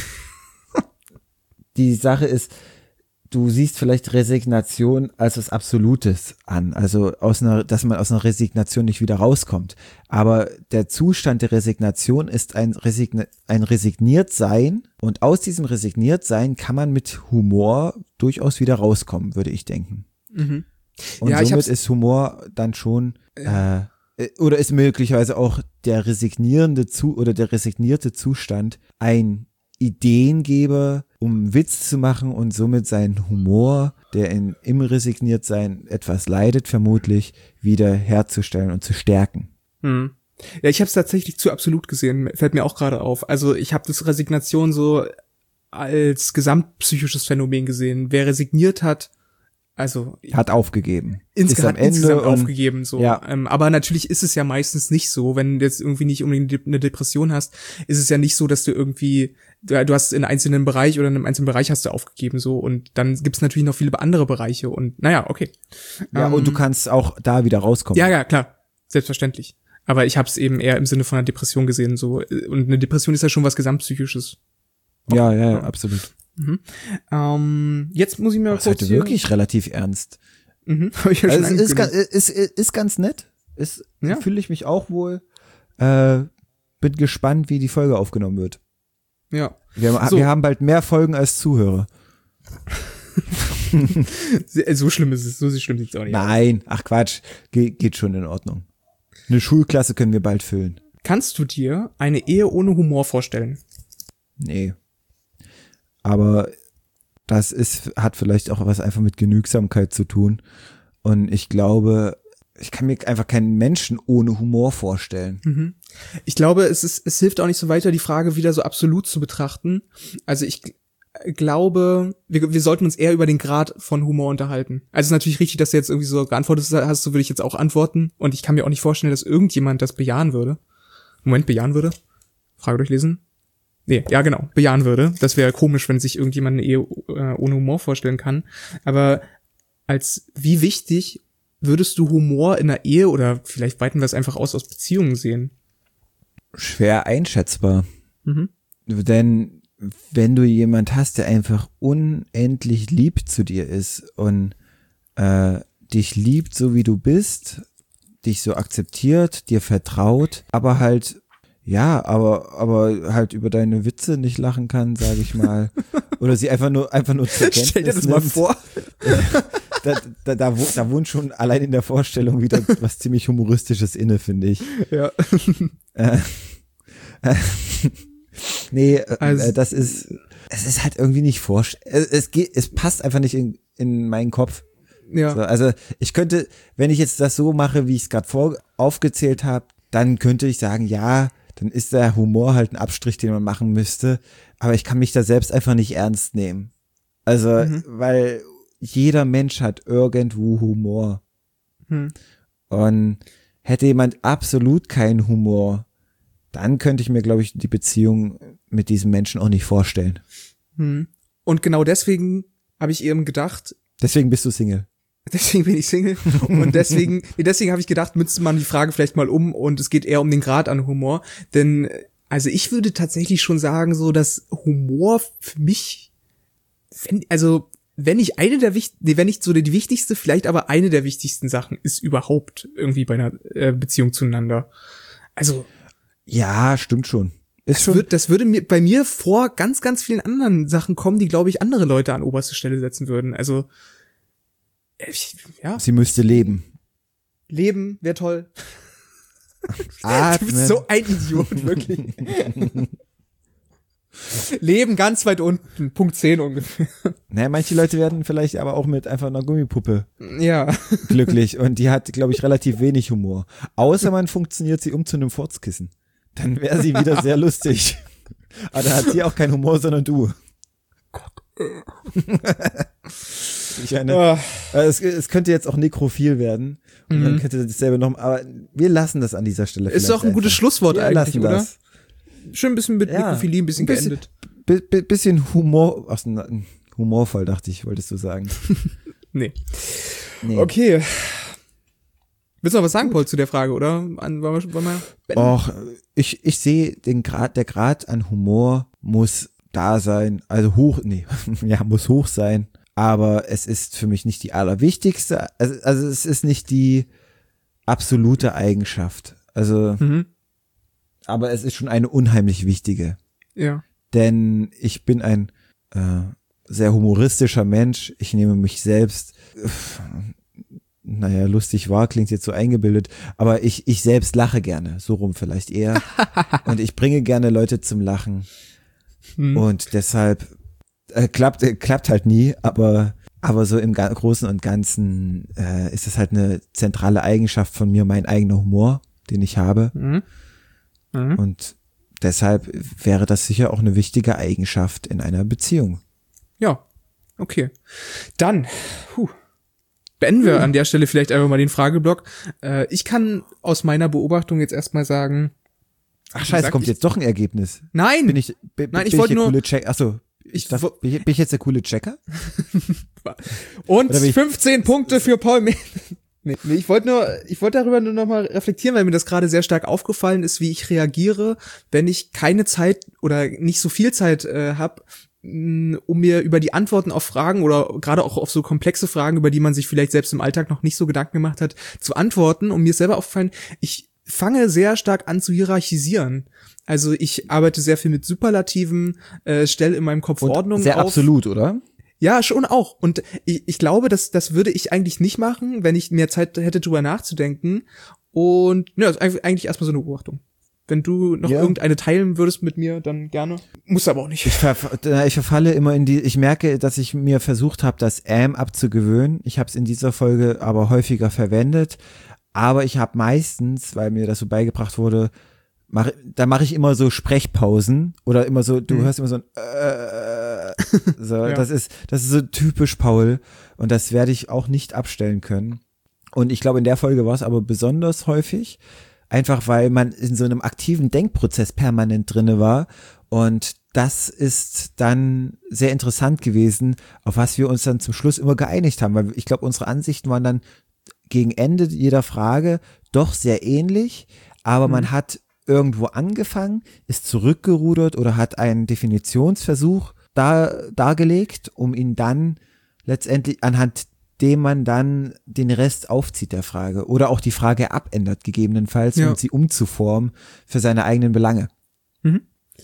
Die Sache ist, du siehst vielleicht Resignation als was Absolutes an, also aus einer, dass man aus einer Resignation nicht wieder rauskommt. Aber der Zustand der Resignation ist ein, Resign, ein Resigniertsein und aus diesem Resigniertsein kann man mit Humor durchaus wieder rauskommen, würde ich denken. Mhm. Und ja, somit ist Humor dann schon, äh, oder ist möglicherweise auch der resignierende zu oder der resignierte Zustand ein Ideengeber, um Witz zu machen und somit seinen Humor, der in, im Resigniertsein etwas leidet, vermutlich wieder herzustellen und zu stärken. Hm. Ja, ich habe es tatsächlich zu absolut gesehen, fällt mir auch gerade auf. Also ich habe das Resignation so als gesamtpsychisches Phänomen gesehen. Wer resigniert hat, also hat aufgegeben. Insge- ist am hat Ende insgesamt und, aufgegeben, so. Ja. Ähm, aber natürlich ist es ja meistens nicht so, wenn du jetzt irgendwie nicht unbedingt eine Depression hast, ist es ja nicht so, dass du irgendwie, du, du hast in einem einzelnen Bereich oder in einem einzelnen Bereich hast du aufgegeben, so. Und dann gibt's natürlich noch viele andere Bereiche und, naja, okay. Ja, ähm, und du kannst auch da wieder rauskommen. Ja, ja, klar. Selbstverständlich. Aber ich habe es eben eher im Sinne von einer Depression gesehen, so. Und eine Depression ist ja schon was Gesamtpsychisches. Ja, ja, ja, absolut. Mhm. Ähm, jetzt muss ich mir mal kurz hier wirklich relativ ernst. Mhm. Hab ich ja also schon es ist, ganz, ist, ist ganz nett. Ist, ja. Fühle ich mich auch wohl. Äh, bin gespannt, wie die Folge aufgenommen wird. Ja. Wir, so. wir haben bald mehr Folgen als Zuhörer. So schlimm ist es, so schlimm sieht's auch nicht. Nein, ach Quatsch, Ge- geht schon in Ordnung. Eine Schulklasse können wir bald füllen. Kannst du dir eine Ehe ohne Humor vorstellen? Nee. Aber das ist, hat vielleicht auch was einfach mit Genügsamkeit zu tun. Und ich glaube, ich kann mir einfach keinen Menschen ohne Humor vorstellen. Mhm. Ich glaube, es ist, es hilft auch nicht so weiter, die Frage wieder so absolut zu betrachten. Also ich glaube, wir, wir sollten uns eher über den Grad von Humor unterhalten. Also es ist natürlich richtig, dass du jetzt irgendwie so geantwortet hast, so würde ich jetzt auch antworten. Und ich kann mir auch nicht vorstellen, dass irgendjemand das bejahen würde. Moment, bejahen würde? Frage durchlesen. Nee, ja genau, bejahen würde. Das wäre komisch, wenn sich irgendjemand eine Ehe äh, ohne Humor vorstellen kann. Aber als wie wichtig würdest du Humor in einer Ehe oder vielleicht weiten wir es einfach aus aus Beziehungen sehen? Schwer einschätzbar. Mhm. Denn wenn du jemand hast, der einfach unendlich lieb zu dir ist und äh, dich liebt, so wie du bist, dich so akzeptiert, dir vertraut, aber halt ja, aber aber halt über deine Witze nicht lachen kann, sage ich mal, oder sie einfach nur einfach nur zur Kenntnis Stell dir das nimmt. mal vor. da, da, da, wo, da wohnt schon allein in der Vorstellung wieder was ziemlich Humoristisches inne, finde ich. Ja. Äh, äh, nee, äh, Also- das ist, es ist halt irgendwie nicht vorstellbar. Es, es geht, es passt einfach nicht in, in meinen Kopf. Ja. So, also ich könnte, wenn ich jetzt das so mache, wie ich es gerade vor aufgezählt habe, dann könnte ich sagen, ja, dann ist der Humor halt ein Abstrich, den man machen müsste. Aber ich kann mich da selbst einfach nicht ernst nehmen. Also, Mhm. weil jeder Mensch hat irgendwo Humor. Hm. Und hätte jemand absolut keinen Humor, dann könnte ich mir, glaube ich, die Beziehung mit diesem Menschen auch nicht vorstellen. Hm. Und genau deswegen habe ich eben gedacht, Deswegen bist du Single. deswegen bin ich Single und deswegen, nee, deswegen habe ich gedacht, müsste man die Frage vielleicht mal um und es geht eher um den Grad an Humor, denn also ich würde tatsächlich schon sagen, so dass Humor für mich, wenn, also wenn nicht eine der wichtigsten, nee, wenn nicht so die wichtigste, vielleicht aber eine der wichtigsten Sachen ist überhaupt irgendwie bei einer äh, Beziehung zueinander. Also Ja, stimmt schon. Ist das, schon. wird, das würde mir bei mir vor ganz, ganz vielen anderen Sachen kommen, die, glaube ich, andere Leute an oberste Stelle setzen würden. Also ich, ja, Sie müsste leben. Leben wäre toll. Atmen. Du bist so ein Idiot, wirklich. Leben ganz weit unten, Punkt zehn ungefähr. Naja, manche Leute werden vielleicht aber auch mit einfach einer Gummipuppe Ja. glücklich und die hat, glaube ich, relativ wenig Humor. Außer man funktioniert sie um zu einem Furzkissen. Dann wäre sie wieder sehr lustig. Aber da hat sie auch keinen Humor, sondern du. Ich meine, Ah, äh, es, es könnte jetzt auch nekrophil werden. Und Mhm. dann könnte dasselbe noch, aber wir lassen das an dieser Stelle. ist vielleicht doch ein gutes einfach. Schlusswort Wir eigentlich, lassen oder? das. Schön ein bisschen mit Ja, Nekrophilie, ein bisschen, ein bisschen- geendet. Bi- bi- bisschen Humor, ach, na, humorvoll, dachte ich, wolltest du sagen. Nee. Nee. Okay. Willst du noch was sagen, Paul, zu der Frage, oder? An, wollen wir, wollen wir beenden? Och, ich, ich sehe den Grad, der Grad an Humor muss da sein, also hoch, nee, ja, muss hoch sein, aber es ist für mich nicht die allerwichtigste, also, also es ist nicht die absolute Eigenschaft, also, Mhm. aber es ist schon eine unheimlich wichtige, Ja. denn ich bin ein äh, sehr humoristischer Mensch, ich nehme mich selbst, äh, naja, lustig wahr, klingt jetzt so eingebildet, aber ich, ich selbst lache gerne, so rum vielleicht eher. Und ich bringe gerne Leute zum Lachen. Hm. Und deshalb äh, klappt, äh, klappt halt nie, aber, aber so im Ga- Großen und Ganzen äh, ist es halt eine zentrale Eigenschaft von mir, mein eigener Humor, den ich habe. Mhm. Mhm. Und deshalb wäre das sicher auch eine wichtige Eigenschaft in einer Beziehung. Ja. Okay. Dann, puh. Beenden wir an der Stelle vielleicht einfach mal den Frageblock. Äh, ich kann aus meiner Beobachtung jetzt erstmal sagen, Ach Wie scheiße, gesagt, kommt ich- jetzt doch ein Ergebnis. nein, Bin ich, bin, Nein, ich bin wollte der nur- coole Check, achso, ich ich darf, wo- bin, ich, bin ich jetzt der coole Checker? und Oder wie- fünfzehn Punkte für Paul. Me- Nee, nee, ich wollte nur, ich wollte darüber nur noch mal reflektieren, weil mir das gerade sehr stark aufgefallen ist, wie ich reagiere, wenn ich keine Zeit oder nicht so viel Zeit äh, habe, um mir über die Antworten auf Fragen oder gerade auch auf so komplexe Fragen, über die man sich vielleicht selbst im Alltag noch nicht so Gedanken gemacht hat, zu antworten. Und mir ist selber aufgefallen, ich fange sehr stark an zu hierarchisieren. Also ich arbeite sehr viel mit Superlativen, äh, stelle in meinem Kopf Und Ordnung sehr auf. absolut, oder? Ja, schon auch. Und ich, ich glaube, das, das würde ich eigentlich nicht machen, wenn ich mehr Zeit hätte, drüber nachzudenken. Und ja, das ist eigentlich erstmal so eine Beobachtung. Wenn du noch Ja. irgendeine teilen würdest mit mir, dann gerne. Muss aber auch nicht. Ich, verf äh, ich verfalle immer in die, ich merke, dass ich mir versucht habe, das Am abzugewöhnen. Ich habe es in dieser Folge aber häufiger verwendet. Aber ich habe meistens, weil mir das so beigebracht wurde, mach, da mache ich immer so Sprechpausen oder immer so, du Hm. hörst immer so ein äh, so, Ja. das ist, das ist so typisch Paul und das werde ich auch nicht abstellen können. Und ich glaube, in der Folge war es aber besonders häufig, einfach weil man in so einem aktiven Denkprozess permanent drinne war und das ist dann sehr interessant gewesen, auf was wir uns dann zum Schluss immer geeinigt haben, weil ich glaube, unsere Ansichten waren dann gegen Ende jeder Frage doch sehr ähnlich, aber Mhm. man hat irgendwo angefangen, ist zurückgerudert oder hat einen Definitionsversuch da, dargelegt, um ihn dann letztendlich anhand dem man dann den Rest aufzieht der Frage oder auch die Frage abändert gegebenenfalls, Ja. um sie umzuformen für seine eigenen Belange. Mhm.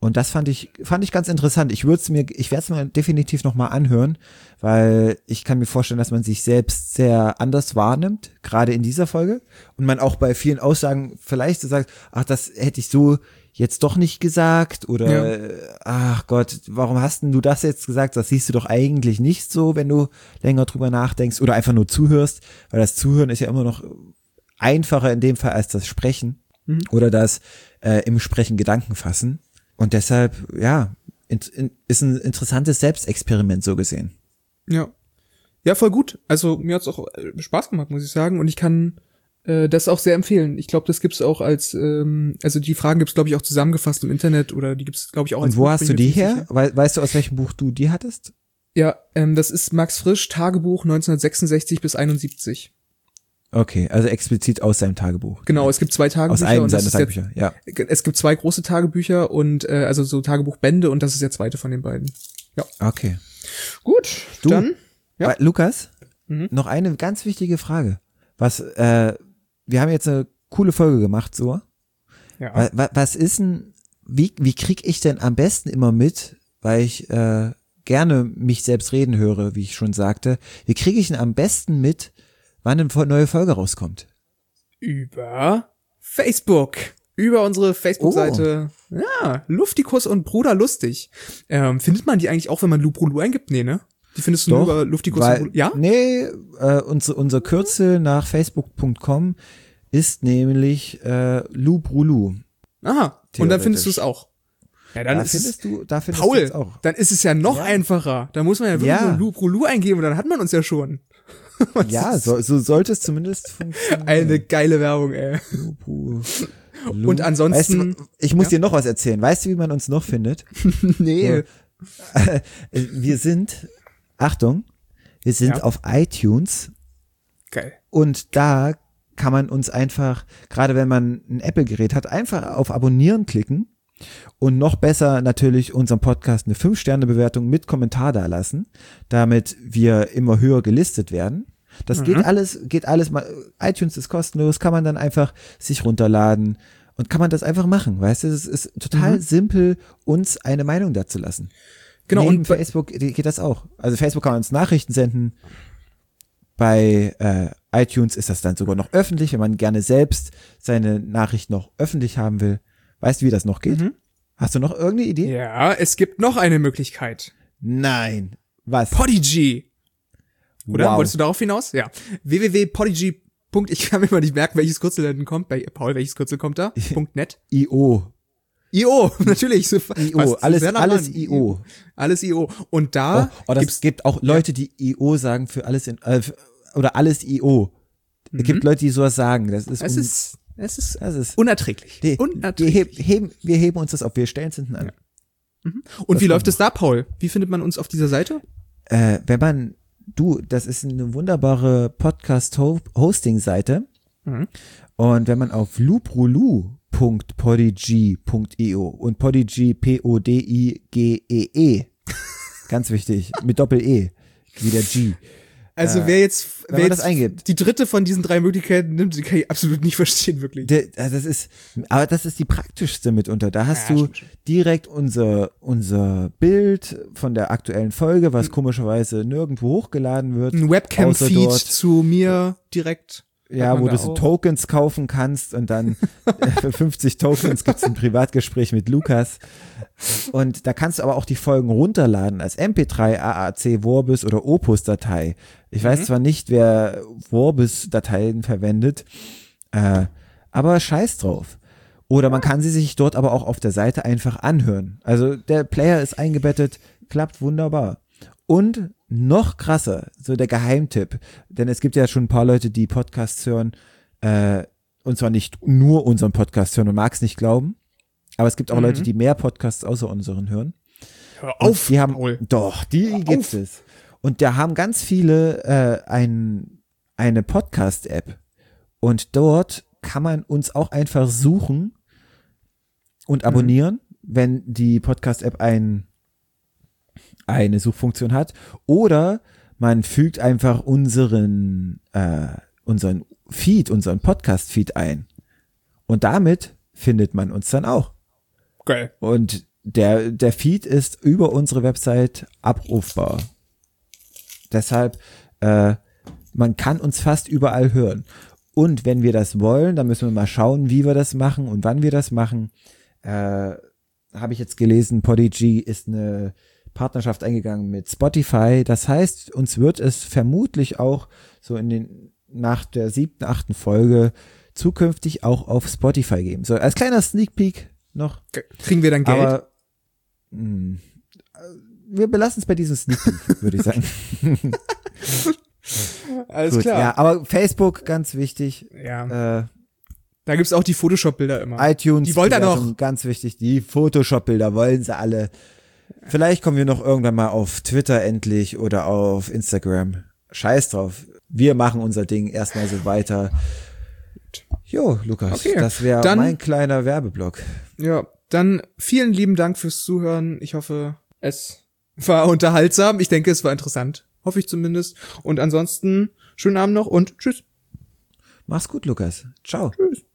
Und das fand ich, fand ich ganz interessant. Ich würde es mir, ich werde es mir definitiv nochmal anhören, weil ich kann mir vorstellen, dass man sich selbst sehr anders wahrnimmt, gerade in dieser Folge. Und man auch bei vielen Aussagen vielleicht so sagt, ach, das hätte ich so jetzt doch nicht gesagt oder Ja. ach Gott, warum hast denn du das jetzt gesagt? Das siehst du doch eigentlich nicht so, wenn du länger drüber nachdenkst oder einfach nur zuhörst, weil das Zuhören ist ja immer noch einfacher in dem Fall als das Sprechen mhm. oder das äh, im Sprechen Gedanken fassen. Und deshalb, ja, in, in, ist ein interessantes Selbstexperiment so gesehen. Ja. Ja, voll gut. Also mir hat's auch äh, Spaß gemacht, muss ich sagen. Und ich kann äh, das auch sehr empfehlen. Ich glaube, das gibt's auch als, ähm, also die Fragen gibt's, glaube ich, auch zusammengefasst im Internet oder die gibt's, glaube ich, auch als Und wo Buch, hast bin du ich die jetzt nicht her? sicher. We weißt du, aus welchem Buch du die hattest? Ja, ähm, das ist Max Frisch, Tagebuch neunzehnhundertsechsundsechzig bis einundsiebzig. Okay, also explizit aus seinem Tagebuch. Genau, es gibt zwei Tagebücher. Aus einem und das seiner ist der- Tagebücher, ja. Es gibt zwei große Tagebücher und äh, also so Tagebuchbände und das ist der zweite von den beiden. Ja. Okay. Gut, Du, dann. Ja. Wa- Lukas, Mhm. noch eine ganz wichtige Frage. Was, äh, wir haben jetzt eine coole Folge gemacht, so. Ja. Wa- wa- Was ist denn, wie, wie krieg ich denn am besten immer mit, weil ich äh, gerne mich selbst reden höre, wie ich schon sagte, wie kriege ich denn am besten mit, wann eine neue Folge rauskommt? Über Facebook. Über unsere Facebook-Seite. Oh. Ja, Luftikus und Bruder Lustig. Ähm, findet man die eigentlich auch, wenn man Lubrulu eingibt? Nee, ne? Die findest du nur über Luftikus weil, und Bruder. Ja? Nee, äh, unser, unser Kürzel nach facebook punkt com ist nämlich äh, Lubrulu. Aha. Und dann findest du Theoretisch. es auch. Ja, dann Da ist es, findest du, da findest du Paul, es auch. dann ist es ja noch Ja. einfacher. Da muss man ja wirklich Ja. nur Lubrulu eingeben und dann hat man uns ja schon. Was Ja, ist- so, so sollte es zumindest funktionieren. Eine geile Werbung, ey. Lubrulu. Und ansonsten- Weißt du, ich muss Ja? dir noch was erzählen. Weißt du, wie man uns noch findet? Nee. Wir sind, Achtung, wir sind Ja. auf iTunes Geil. und da kann man uns einfach, gerade wenn man ein Apple-Gerät hat, einfach auf Abonnieren klicken und noch besser natürlich unserem Podcast eine fünf Sterne Bewertung mit Kommentar da lassen, damit wir immer höher gelistet werden. Das Mhm. geht alles, geht alles mal, iTunes ist kostenlos, kann man dann einfach sich runterladen und kann man das einfach machen, weißt du, es ist total Mhm. simpel, uns eine Meinung dazu lassen. Genau, Neben und bei- Facebook geht das auch. Also Facebook kann uns Nachrichten senden. Bei äh, iTunes ist das dann sogar noch öffentlich, wenn man gerne selbst seine Nachricht noch öffentlich haben will. Weißt du, wie das noch geht? Mhm. Hast du noch irgendeine Idee? Ja, es gibt noch eine Möglichkeit. Nein. Was? Podigy. Oder? Wow. Wolltest du darauf hinaus? Ja. w w w punkt podigy. Ich kann mir mal nicht merken, welches Kürzel denn kommt. Bei Paul, welches Kürzel kommt da? Punkt .net. I O. I O, natürlich. So I O. fast Alles, sehr nah alles dran. I O. Alles I O. Und Oh, da oh, das gibt's, gibt auch Leute, die I O sagen für alles in, äh, f- oder alles I O. Es Mhm. gibt Leute, die sowas sagen. Das ist, es un- ist, es ist das ist, unerträglich. die, die unerträglich. heb, heben, wir heben uns das auf. Wir stellen es hinten an. Und wie das läuft es da, Paul? Wie findet man uns auf dieser Seite? Äh, wenn man, du, das ist eine wunderbare Podcast-Hosting-Seite. Mhm. Und wenn man auf lubrulu punkt podigy punkt i o und Podigy P O D I G E E, ganz wichtig, mit Doppel-E, wie der G. Also Äh, wer jetzt, wenn wer man jetzt das eingibt. die dritte von diesen drei Möglichkeiten nimmt, die kann ich absolut nicht verstehen, wirklich. Der, äh, das ist, aber das ist die praktischste mitunter. Da hast Ja, du stimmt schon. direkt unser, unser Bild von der aktuellen Folge, was komischerweise nirgendwo hochgeladen wird. Ein außer Webcam-Feed dort. zu mir direkt. Ja, Hat man wo da du so auch. Tokens kaufen kannst und dann äh, für fünfzig Tokens gibt's ein Privatgespräch mit Lukas. Und da kannst du aber auch die Folgen runterladen als M P drei, A A C, Vorbis oder Opus-Datei. Ich weiß Mhm. zwar nicht, wer Vorbis-Dateien verwendet, äh, aber scheiß drauf. Oder man kann sie sich dort aber auch auf der Seite einfach anhören. Also der Player ist eingebettet, klappt wunderbar. Und noch krasser, so der Geheimtipp, denn es gibt ja schon ein paar Leute, die Podcasts hören, äh, und zwar nicht nur unseren Podcast hören und mag es nicht glauben, aber es gibt auch Mhm. Leute, die mehr Podcasts außer unseren hören. Hör Und auf, die haben, Paul. doch, die Hör gibt auf. es. Und da haben ganz viele äh, ein, eine Podcast-App und dort kann man uns auch einfach suchen und abonnieren, wenn die Podcast-App ein eine Suchfunktion hat, oder man fügt einfach unseren äh, unseren Feed, unseren Podcast-Feed ein und damit findet man uns dann auch. Geil. Und der, der Feed ist über unsere Website abrufbar. Deshalb, äh, man kann uns fast überall hören. Und wenn wir das wollen, dann müssen wir mal schauen, wie wir das machen und wann wir das machen. Äh, habe ich jetzt gelesen, Podigy ist eine Partnerschaft eingegangen mit Spotify. Das heißt, uns wird es vermutlich auch so in den, nach der siebten, achten Folge zukünftig auch auf Spotify geben. So, als kleiner Sneak Peek noch. Kriegen wir dann Geld? Aber, mh, wir belassen es bei diesem Sneak Peek, würde ich sagen. Alles Gut, klar. ja, aber Facebook, ganz wichtig. Ja. Äh, Da gibt's auch die Photoshop-Bilder immer. iTunes, Die wollt ihr Bewertung, noch. ganz wichtig. Die Photoshop-Bilder wollen sie alle. Vielleicht kommen wir noch irgendwann mal auf Twitter endlich oder auf Instagram. Scheiß drauf. Wir machen unser Ding erstmal so weiter. Jo, Lukas, Okay, das wäre dann- mein kleiner Werbeblock. Ja, dann vielen lieben Dank fürs Zuhören. Ich hoffe, es war unterhaltsam. Ich denke, es war interessant. Hoffe ich zumindest. Und ansonsten, schönen Abend noch und tschüss. Mach's gut, Lukas. Ciao. Tschüss.